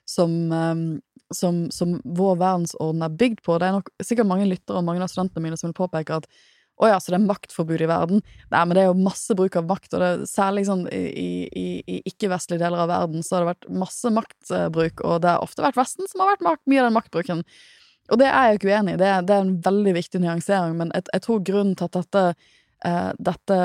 som vår verdensorden bygd på. Det nok sikkert mange lyttere og mange av studentene mine som vil påpeke at så det maktforbud i verden. Nei, men det jo masse bruk av makt, og det særlig sånn i ikke-vestlige deler av verden så har det vært masse maktbruk, og det har ofte vært Vesten som har vært mye av den maktbruken. Og det jeg jo ikke uenig i, det en veldig viktig nyansering, men jeg tror grunnen til at dette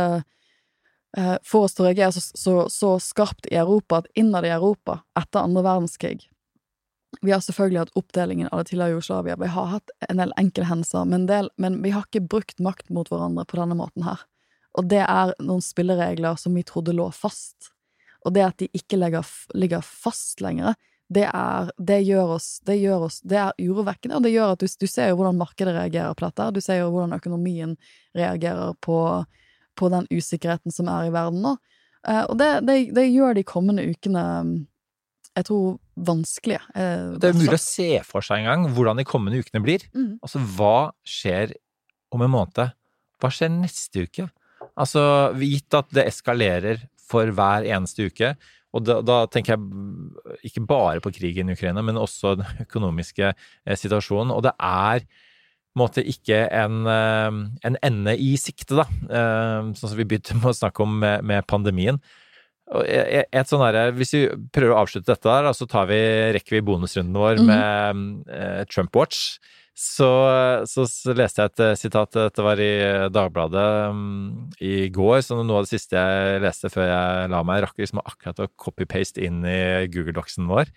får oss til å reagere så skarpt i Europa, at innad i Europa, etter andre verdenskrig, vi har selvfølgelig hatt oppdelingen av det tidligere Jugoslavia, vi har hatt en del enkelhendelser, men vi har ikke brukt makt mot hverandre på denne måten her. Og det noen spilleregler som vi trodde lå fast. Og det at de ikke ligger fast lenger, det gjør oss, det urovekkende, og det gjør at du ser jo hvordan markedet reagerer på dette, du ser jo hvordan økonomien reagerer på den usikkerheten som i verden nå. Og det gjør de kommende ukene jeg tror vanskelige. Det mulig å se for seg en gang hvordan de kommende ukene blir. Altså, hva skjer om en måned? Hva skjer neste uke? Altså, gitt at det eskalerer for hver eneste uke, og da tenker jeg ikke bare på krigen i Ukraina, men også den økonomiske situasjonen, og det på en måte ikke en ende i sikte, da. Sånn som vi begynte med å snakke om med pandemien. Et sånn hvis vi prøver å avslutte dette der, så rekker vi bonusrunden vår med Trump Watch. Så leste jeg et sitat, dette var i Dagbladet i går, så noe av det siste jeg leste før jeg la meg, rakk liksom akkurat å copy-paste inn i Google Docsen vår.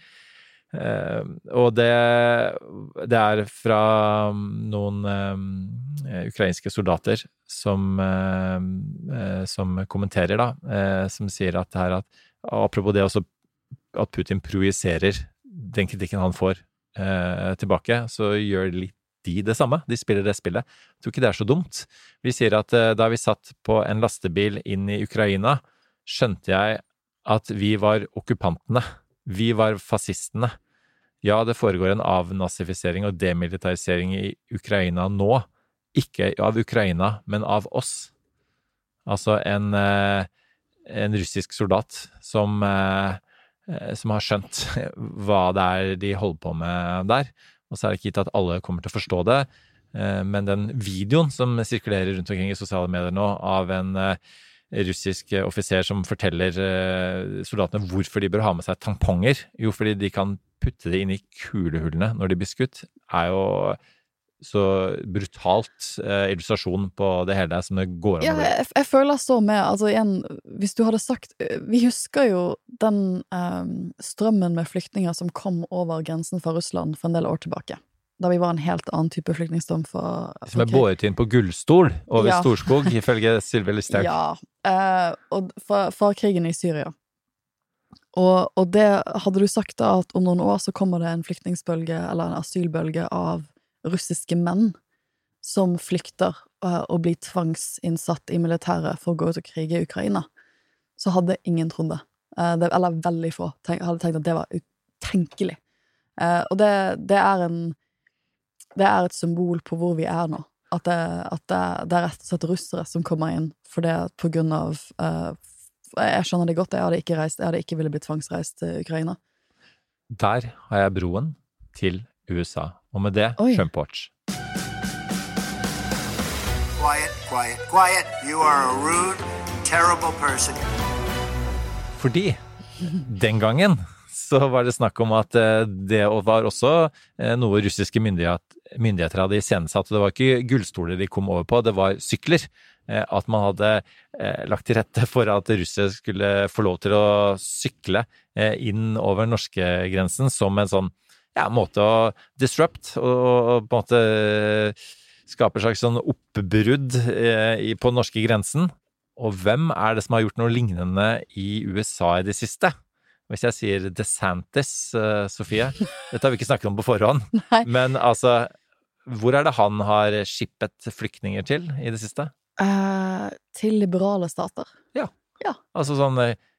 Og det fra noen ukrainske soldater som kommenterer da, som sier at apropos det også at Putin projiserer den kritikken han får tilbake, så gjør de det samme, de spiller det spillet. Jeg tror ikke det så dumt. Vi sier at da vi satt på en lastebil inn i Ukraina, skjønte jeg at vi var okkupantene, vi var fascistene. Ja, det foregår en avnazifisering og demilitarisering i Ukraina nå. Ikke av Ukraina, men av oss. Altså en russisk soldat som har skjønt hva det de holder på med der. Og så det ikke gitt at alle kommer til å forstå det. Men den videoen som sirkulerer rundt omkring i sosiale medier nå av en russisk offiser som forteller soldatene hvorfor de bør ha med seg tamponger. Jo, fordi de kan putte det inn i kulehullene når de blir skutt, jo så brutalt illustrasjon på det hele som det går an å bli. Jeg føler så med, altså igjen, hvis du hadde sagt, vi husker jo den strømmen med flyktninger som kom over grensen fra Russland for en del år tilbake. Da vi var en helt annen type flyktningstrøm som båret inn på gullstol over Storskog, ifølge Sylvi Listhaug. Ja, og fra krigen i Syria. Og det hadde du sagt da, at om noen år så kommer det en flyktningsbølge, eller en asylbølge av russiske menn som flykter og blir tvangsinnsatt i militæret for å gå ut og krige i Ukraina, så hadde ingen trodd det. Eller veldig få hadde tenkt at det var utenkelig. Og det er et symbol på hvor vi er nå. At det er rett og slett russere som kommer inn, for det på grunn av jeg skjønner det godt, jeg hadde ikke ville blitt tvangsreist til Ukraina. Der har jeg broen til USA, og med det Trump Watch. Quiet. You are a rude, terrible person. Fordi den gangen så var det snakk om at det var også noe russiske myndigheter hadde iscenesatt. Det var ikke gullstoler de kom over på, det var sykler. At man hadde lagt til rette for at russere skulle få lov til å sykle inn over norske grensen som en sånn måte å disrupt og på en måte skaper slags sånn oppbrudd på norske grensen. Og hvem er det som har gjort noe lignende i USA i det siste? Hvis jeg sier DeSantis, Sofie, dette har vi ikke snakket om på forhånd, men altså, hvor er det han har skippet flyktninger til i det siste? Til liberale stater. Ja. Altså sånn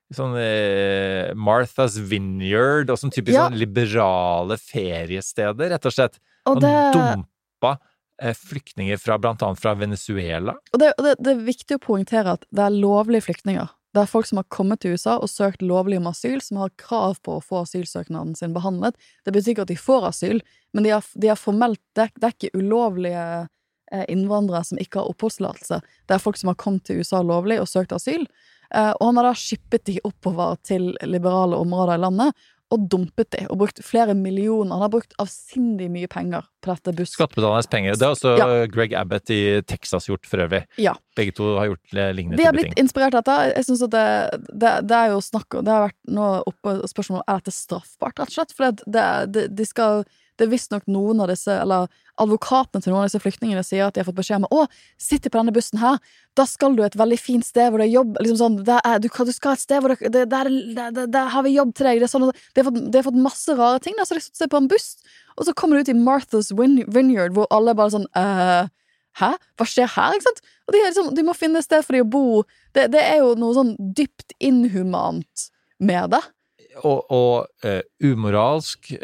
Martha's Vineyard og sånn typisk sånn liberale feriesteder, rett og slett. Han dumpa flyktninger blant annet fra Venezuela. Og det er viktig å poengtere at det er lovlige flyktninger. Det er folk som har kommet til USA og søkt lovlig om asyl, som har krav på å få asylsøknaden sin behandlet. Det betyr ikke at de får asyl, men de er formelt, det er ikke ulovlige innvandrere som ikke har oppholdstillatelse. Det er folk som har kommet til USA lovlig og søkt asyl, og han har da skippet de oppover til liberale områder i landet, og dumpet de, og brukt flere millioner. Han har brukt avsindig mye penger på dette buss. Skattebetalernes penger. Det har også Greg Abbott i Texas gjort for øvrig. Ja. Begge to har gjort lignende ting. De har blitt inspirert av dette. Jeg synes at det er jo snakk om, det har vært nå oppe spørsmål om, er dette straffbart, rett og slett? For det er visst nok noen av disse, eller advokatene til noen av disse flyktningene sier at de har fått beskjed om, sitt på denne bussen her, da skal du et veldig fint sted hvor det er jobb, liksom sånn, du skal et sted hvor der har vi jobb til deg, det er sånn, de har fått masse rare ting, så de sitter på en buss, og så kommer du ut i Martha's Vineyard, hvor alle er bare sånn, hæ? Hva skjer her, ikke sant? Og de må finne et sted for de å bo, det er jo noe sånn dypt inhumant med det. Og umoralsk,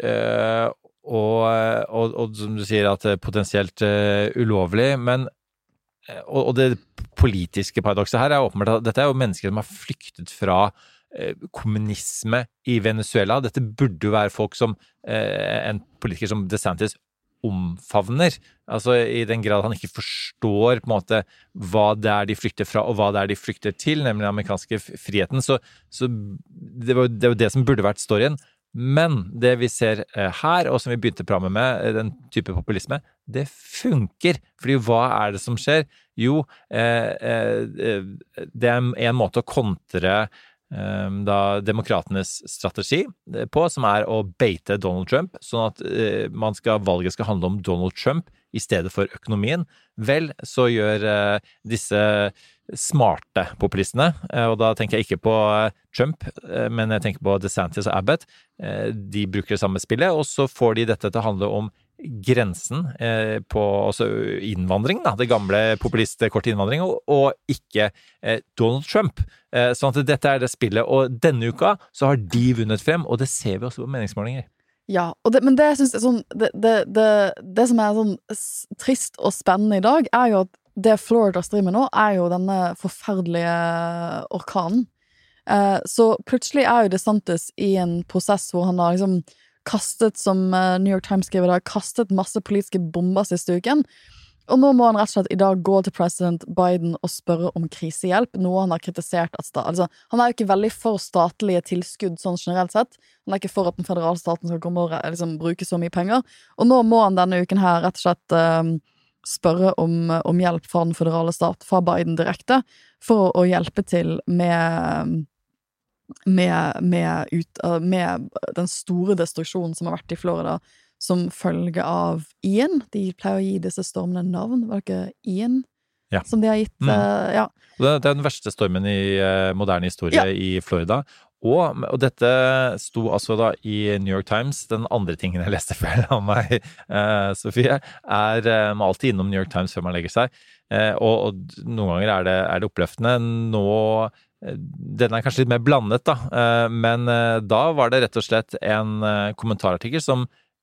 og som du sier at potensielt ulovlig, men og det politiske paradokset her er åpenbart at dette er jo mennesker som har flyktet fra kommunisme i Venezuela. Dette burde jo være folk som en politiker som DeSantis omfavner, altså i den grad han ikke forstår på en måte hva det er de flykter fra og hva det er de flykter til, nemlig den amerikanske friheten, så det er jo det som burde vært storyen. Men det vi ser her, og som vi begynte programmet med, den type populisme, det funker. Fordi hva er det som skjer? Jo, det er en måte å kontre demokratenes strategi på, som er å beite Donald Trump, sånn at valget skal handle om Donald Trump i stedet for økonomien. Vel, så gjør disse smarte populistene, og da tenker jeg ikke på Trump, men jeg tenker på DeSantis og Abbott, de bruker det samme spillet, og så får de dette til å handle om grensen på også innvandring, det gamle populistkortet innvandring, og ikke Donald Trump. Sånn at dette er det spillet, og denne uka så har de vunnet frem, og det ser vi også på meningsmålinger. Ja, men det jeg synes er sånn, det som er sånn trist og spennende i dag, er jo at det Florida driver med nå, er jo denne forferdelige orkanen. Så plutselig er jo DeSantis i en prosess hvor han har liksom kastet, som New York Times skriver, kastet masse politiske bomber siste uken. Og nå må han rett og slett i dag gå til president Biden og spørre om krisehjelp, noe han har kritisert at han er jo ikke veldig for statlige tilskudd sånn generelt sett. Han er ikke for at den federale staten skal komme og liksom bruke så mye penger. Og nå må han denne uken her rett og slett spørre om hjelp fra den federale stat, fra Biden direkte, for å hjelpe til med den store destruksjonen som har vært i Florida, som følge av Ian. De pleier å gi disse stormene navn, var det ikke Ian? Ja. Som de har gitt, ja. Det er den verste stormen i moderne historie i Florida. Og dette sto altså da i New York Times. Den andre tingen jeg leste før av meg, Sofie, er man alltid innom New York Times før man legger seg. Og noen ganger er det oppløftende. Nå, den er kanskje litt mer blandet da, men da var det rett og slett en kommentarartikkel som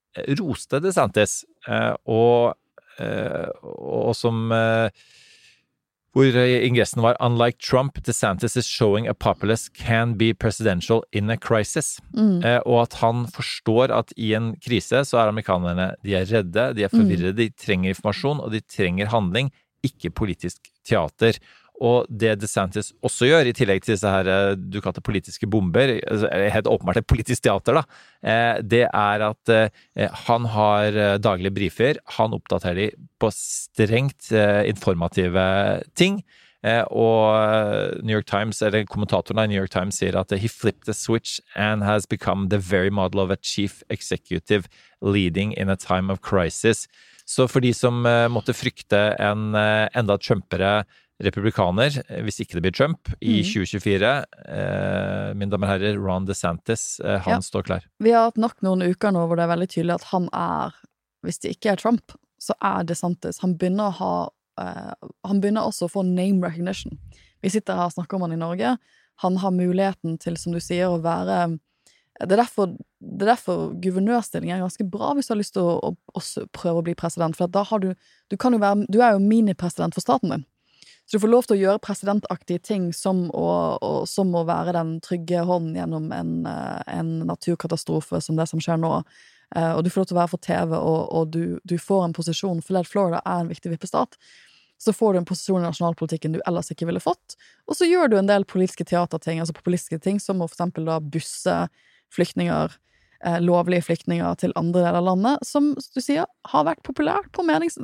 roste DeSantis, og som hvor ingressen var «Unlike Trump, DeSantis is showing a populace can be presidential in a crisis». Og at han forstår at i en krise så amerikanerne, de redde, de forvirrede, de trenger informasjon, og de trenger handling, ikke politisk teater. Og det DeSantis også gjør, i tillegg til disse her du kaller politiske bomber, helt åpenbart et politisk teater da, det at han har daglige briefer, han oppdaterer de på strengt informative ting, og New York Times, eller kommentatorene i New York Times sier at he flipped the switch and has become the very model of a chief executive leading in a time of crisis. Så for de som måtte frykte en enda trumpere republikaner, hvis ikke det blir Trump, i 2024, mine damer og herrer, Ron DeSantis, han står klar. Vi har hatt nok noen uker nå hvor det veldig tydelig at han hvis det ikke Trump, så DeSantis. Han begynner også å få name recognition. Vi sitter her og snakker om han i Norge. Han har muligheten til, som du sier, å være... Det derfor guvernørstillingen ganske bra hvis du har lyst til å også prøve å bli president, for da har du jo mini-president for staten din. Så du får lov til å gjøre presidentaktige ting som å være den trygge hånden gjennom en naturkatastrofe som det som skjer nå. Og du får lov til å være for TV, og du får en posisjon, for Florida en viktig vippestat. Så får du en posisjon i nasjonalpolitikken du ellers ikke ville fått. Og så gjør du en del politiske teaterting, altså populistiske ting, som å for eksempel da busse flyktninger, lovlige flyktninger til andre deler av landet, som du sier, har vært populært på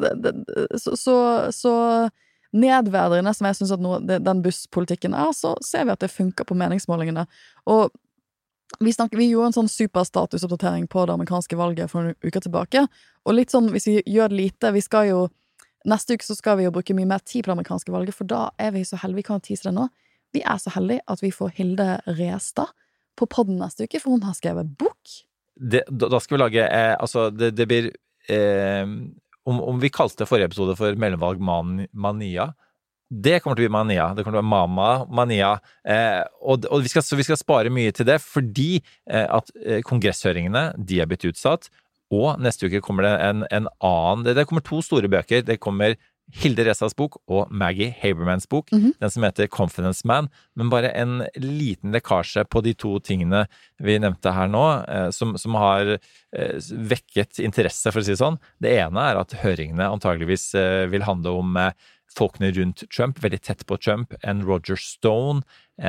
så nedverdrende som jeg synes at den busspolitikken så ser vi at det funker på meningsmålingene. Og vi gjorde en sånn superstatusoppdatering på det amerikanske valget for noen uker tilbake, og litt sånn, hvis vi gjør det lite, neste uke så skal vi jo bruke mye mer tid på det amerikanske valget, for da vi så heldige, vi kan tease det nå, vi så heldige at vi får Hilde Restad på podden neste uke, for hun har skrevet bok. Da skal vi lage, altså det blir, om vi kalte forrige episode for mellomvalg mania, det kommer til å bli mania, det kommer til å være mania, og vi skal spare mye til det, fordi at kongresshøringene, de blitt utsatt, og neste uke kommer det en annen, det kommer 2 store bøker, det kommer Hilde Resads bok og Maggie Habermans bok, den som heter Confidence Man, men bare en liten lekkasje på de 2 tingene vi nevnte her nå, som har vekket interesse, for å si det sånn. Det ene at høringene antageligvis vil handle om folkene rundt Trump, veldig tett på Trump, en Roger Stone,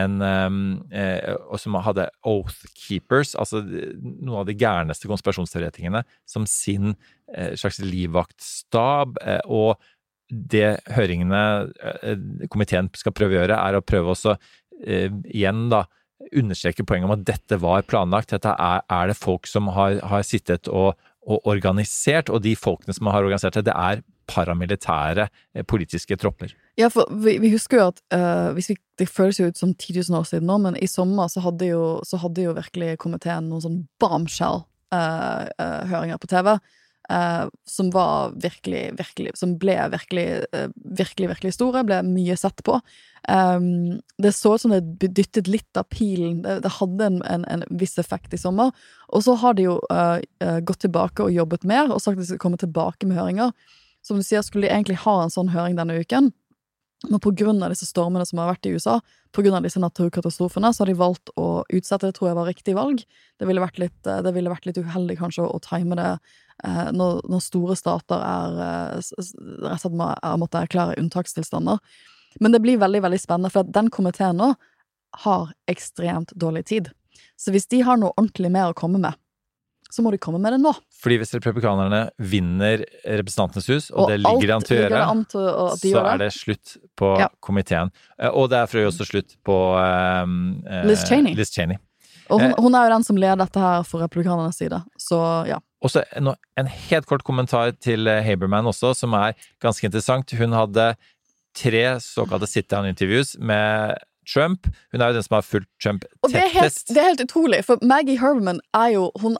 og som hadde Oath Keepers, altså noen av de gærneste konspirasjonsteoretikerne, som sin slags livvaktstab, og det høringene komiteen skal prøve å gjøre, å prøve også igjen da understreke poenget om at dette var planlagt. Dette det folk som har sittet og organisert, og de folkene som har organisert det paramilitære politiske tropper. Ja, for vi husker jo at det føles jo ut som 10 000 år siden nå, men i sommer så hadde jo virkelig komiteen noen sånn bombshell høringer på TV, som var som ble virkelig store, ble mye sett på. Det så ut som det dyttet litt av pilen, det hadde en viss effekt i sommer, og så har de jo gått tilbake og jobbet mer, og sagt at de skal komme tilbake med høringer. Som du sier, skulle de egentlig ha en sånn høring denne uken, men på grunn av disse stormene som har vært i USA, på grunn av disse naturkatastrofene, så har de valgt å utsette, det tror jeg var riktig valg. Det ville vært litt uheldig kanskje å time det når store stater rett og slett måtte erklære unntakstilstander. Men det blir veldig, veldig spennende, for at den komiteen nå har ekstremt dårlig tid. Så hvis de har noe ordentlig mer å komme med, så må de komme med det nå. Fordi hvis republikanerne vinner representantenes hus, og det ligger an til å gjøre, så det slutt på komiteen. Og det for å gjøre også slutt på Liz Cheney. Og hun jo den som leder dette her for republikanernes side. Så ja. Og så en helt kort kommentar til Haberman også, som ganske interessant. Hun hadde 3 såkalte sit-down-interviews med Trump. Hun jo den som har fulgt Trump tettest. Det helt utrolig, for Maggie Haberman hun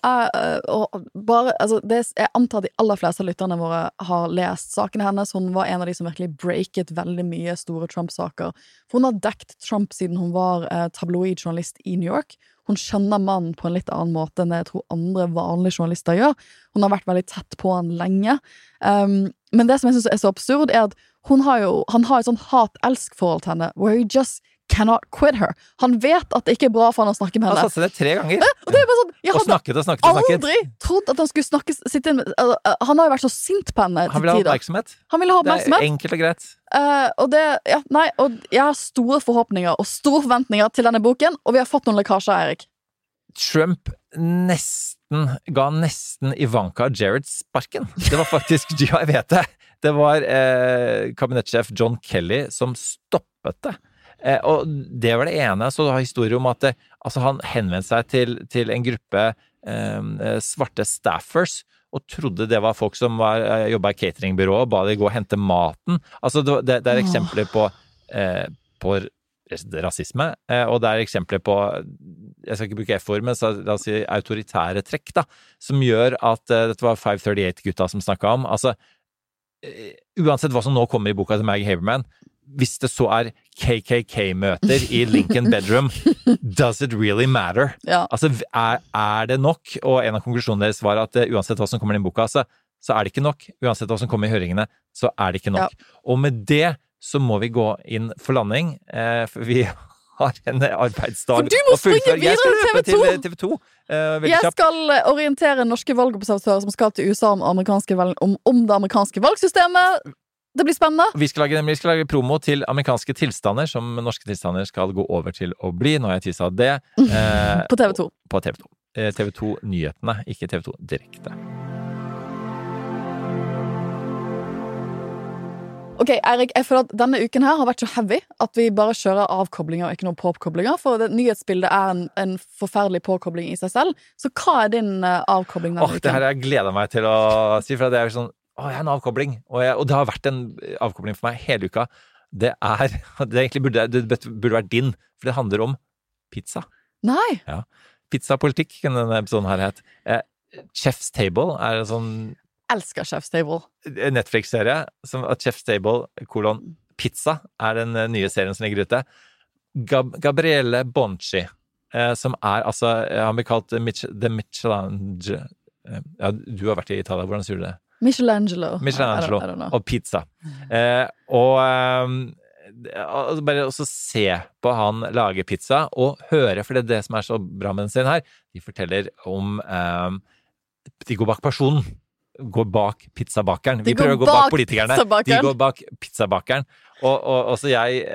altså jeg antar de aller fleste av lytterne våre har lest sakene hennes. Hun var en av de som virkelig breaket veldig mye store Trump-saker. For hun har dekket Trump siden hun var tabloid-journalist i New York. hun skjønner mannen på en litt annen måte enn det jeg tror andre vanlige journalister gjør. Hun har vært veldig tett på han lenge. Men det som jeg synes så absurd at han har et sånn hat-elsk-forhold til henne, where he just cannot quit her. Han vet at det ikke bra for han å snakke med henne. Han satt seg det 3 ganger. Og det bare sånn, jeg hadde snakket. aldri trodd at han skulle sitte inn, han har jo vært så sint på henne Han ville ha oppmerksomhet. Det enkelt og greit. Og jeg har store forhåpninger og store forventninger til denne boken, og vi har fått noen lekkasjer, Erik. Trump ga nesten Ivanka og Jared sparken. Det var faktisk, ja, jeg vet det. Det var kabinettsjef John Kelly som stoppet det. Og det var det ene. Så har historien om at han henvendte seg til en gruppe svarte staffers og trodde det var folk som jobbet i cateringbyrå og ba de gå og hente maten. Altså det eksempler på rasisme, og det eksempler på, jeg skal ikke bruke F-ord, men la oss si autoritære trekk da, som gjør at dette var 538-gutta som snakket om. Altså, uansett hva som nå kommer i boka til Maggie Haberman, hvis det så KKK-møter i Lincoln Bedroom, does it really matter? Ja. Altså, det nok? Og en av konklusjonene deres var at uansett hva som kommer i den boka, så det ikke nok. Uansett hva som kommer i høringene, så det ikke nok. Ja. Og med det så må vi gå inn for landing, for vi har en arbeidsdag. For du må springe videre til TV 2. Jeg skal orientere norske valgobservatører som skal til USA om det amerikanske valgsystemet. Det blir spennende. Vi skal lage promo til amerikanske tilstander, som norske tilstander skal gå over til å bli. Nå har jeg tisa det. På TV 2. På TV 2. TV 2 Nyhetene, ikke TV 2 direkte. Ok, Eirik, jeg føler at denne uken her har vært så heavy at vi bare kjører avkoblinger og ikke noen påkoblinger, for nyhetsbildet en forferdelig påkobling i seg selv. Så hva din avkobling denne uken? Det her har jeg gledet meg til å si, for det sånn, jeg har en avkobling, og det har vært en avkobling for meg hele uka. Det egentlig burde vært din, for det handler om pizza. Nei! Ja. Pizzapolitikk, kan denne episoden her het. Chef's Table en sånn elsker Chef's Table. Netflix-serie, som at Chef's Table, pizza, den nye serien som ligger ute. Gabriele Bonci, som altså, han blir kalt The Michelangelo. Ja, du har vært i Italia, hvordan sier du det? Michelangelo I don't know. Og pizza. Bare også se på han lage pizza, og høre, for det som så bra med den serien her, de forteller om de går bak personen. Går bak pizzabakeren. Vi prøver å gå bak politikerne. De går bak pizzabakeren. Og så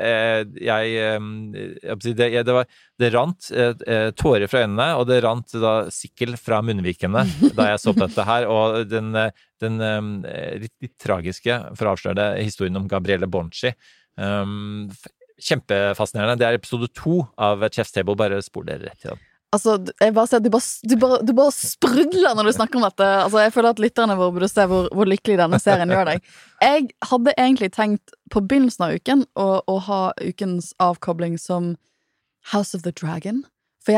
det rant tårer fra øynene, og det rant da sikkel fra munnvikene da jeg så på dette her, og den litt tragiske, for å avsløre det, historien om Gabriele Bonci. Kjempefascinerende. Det episode 2 av Chef's Table, bare spol det rett til den. Altså, jeg bare ser at du bare sprudler når du snakker om dette. Altså, jeg føler at lytterne våre burde se hvor lykkelig denne serien gjør deg. Jeg hadde egentlig tenkt på begynnelsen av uken å ha ukens avkobling som House of the Dragon. For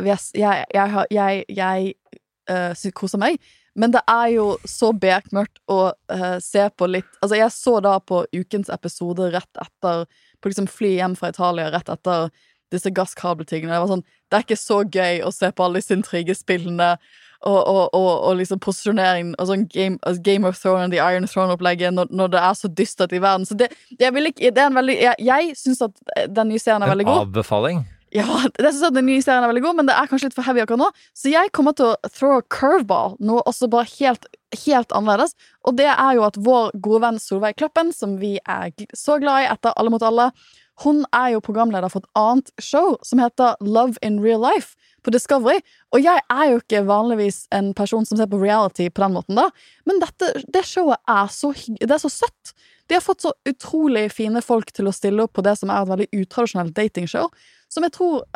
jeg koser meg. Men det jo så bekmørkt å se på litt. Altså, jeg så da på ukens episode rett etter, på liksom fly hjem fra Italia, rett etter disse gasskabeltingene. Det var sånn, det ikke så gøy å se på alle disse intrigespillene og liksom posisjonering og sånn Game of Thrones, The Iron Throne-opplegget når det så dystert i verden. Så jeg synes at den nye serien veldig god. En avbefaling? Ja, jeg synes at den nye serien veldig god, men det kanskje litt for heavy akkurat nå. Så jeg kommer til å throw a curveball, noe også bare helt annerledes. Og det jo at vår gode venn Solveig Kloppen, som vi så glad i etter Alle mot alle, hun jo programleder for et annet show som heter Love in Real Life på Discovery, og jeg jo ikke vanligvis en person som ser på reality på den måten da, men det showet det så søtt. De har fått så utrolig fine folk til å stille opp på det som et veldig utradisjonelt datingshow, som jeg tror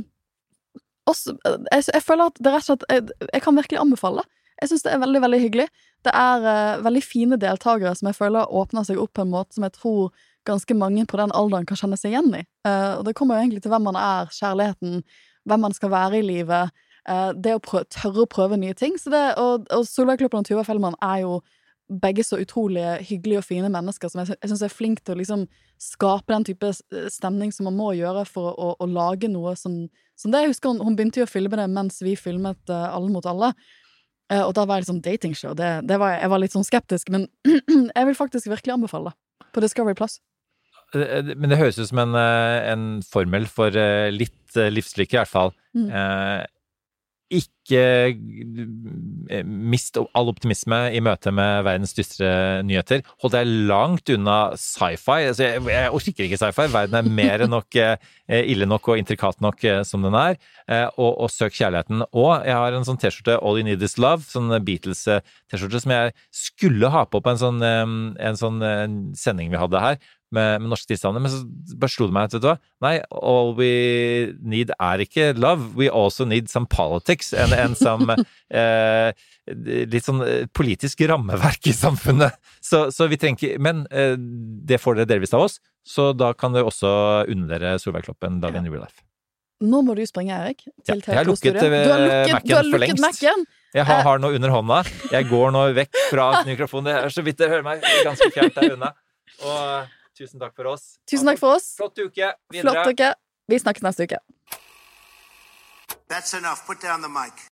jeg føler at det rett og slett, jeg kan virkelig anbefale det. Jeg synes det veldig, veldig hyggelig. Det veldig fine deltagere som jeg føler åpner seg opp på en måte som jeg tror ganske mange på den alderen kan kjenne seg igjen i. Og det kommer jo egentlig til hvem man kjærligheten, hvem man skal være i livet, det å tørre å prøve nye ting. Så og Solveig Kloppen og Tuva Fellmann jo begge så utrolig hyggelige og fine mennesker, som jeg synes er flink til å liksom skape den type stemning som man må gjøre for å lage noe som det. Jeg husker hun begynte jo å filme det mens vi filmet Alle mot alle, og da var det liksom datingshow. Jeg var litt sånn skeptisk, men jeg vil faktisk virkelig anbefale det på Discovery Plus. Men det høres ut som en formel for litt livslykke i hvert fall. Ikke mist all optimisme i møte med verdens dystre nyheter. Hold deg langt unna sci-fi. Altså, jeg orker ikke sci-fi. Verden mer enn nok ille nok og intrikat nok som den og søk kjærligheten. Og jeg har en sånn t-skjorte All You Need Is Love, sånn Beatles-t-skjorte som jeg skulle ha på en sånn sending vi hadde her med norske tilstander, men så bare slo det meg, vet du hva? Nei, all we need ikke love, we also need some politics, en som litt sånn politisk rammeverk i samfunnet. Så vi trenger, men det får dere delvis av oss, så da kan dere også unne dere Solveig Kloppen dagen i real life. Nå må du springe, Erik, til jeg har lukket Mac-en for lengst. Jeg har noe under hånda. Jeg går nå vekk fra mikrofonen. Det så vidt dere hører meg, ganske fjernt der unna. Og tusen takk for oss. Tusen takk for oss. Flott uke. Videre. Flott uke. Vi snakkes neste uke. That's enough. Put down the mic.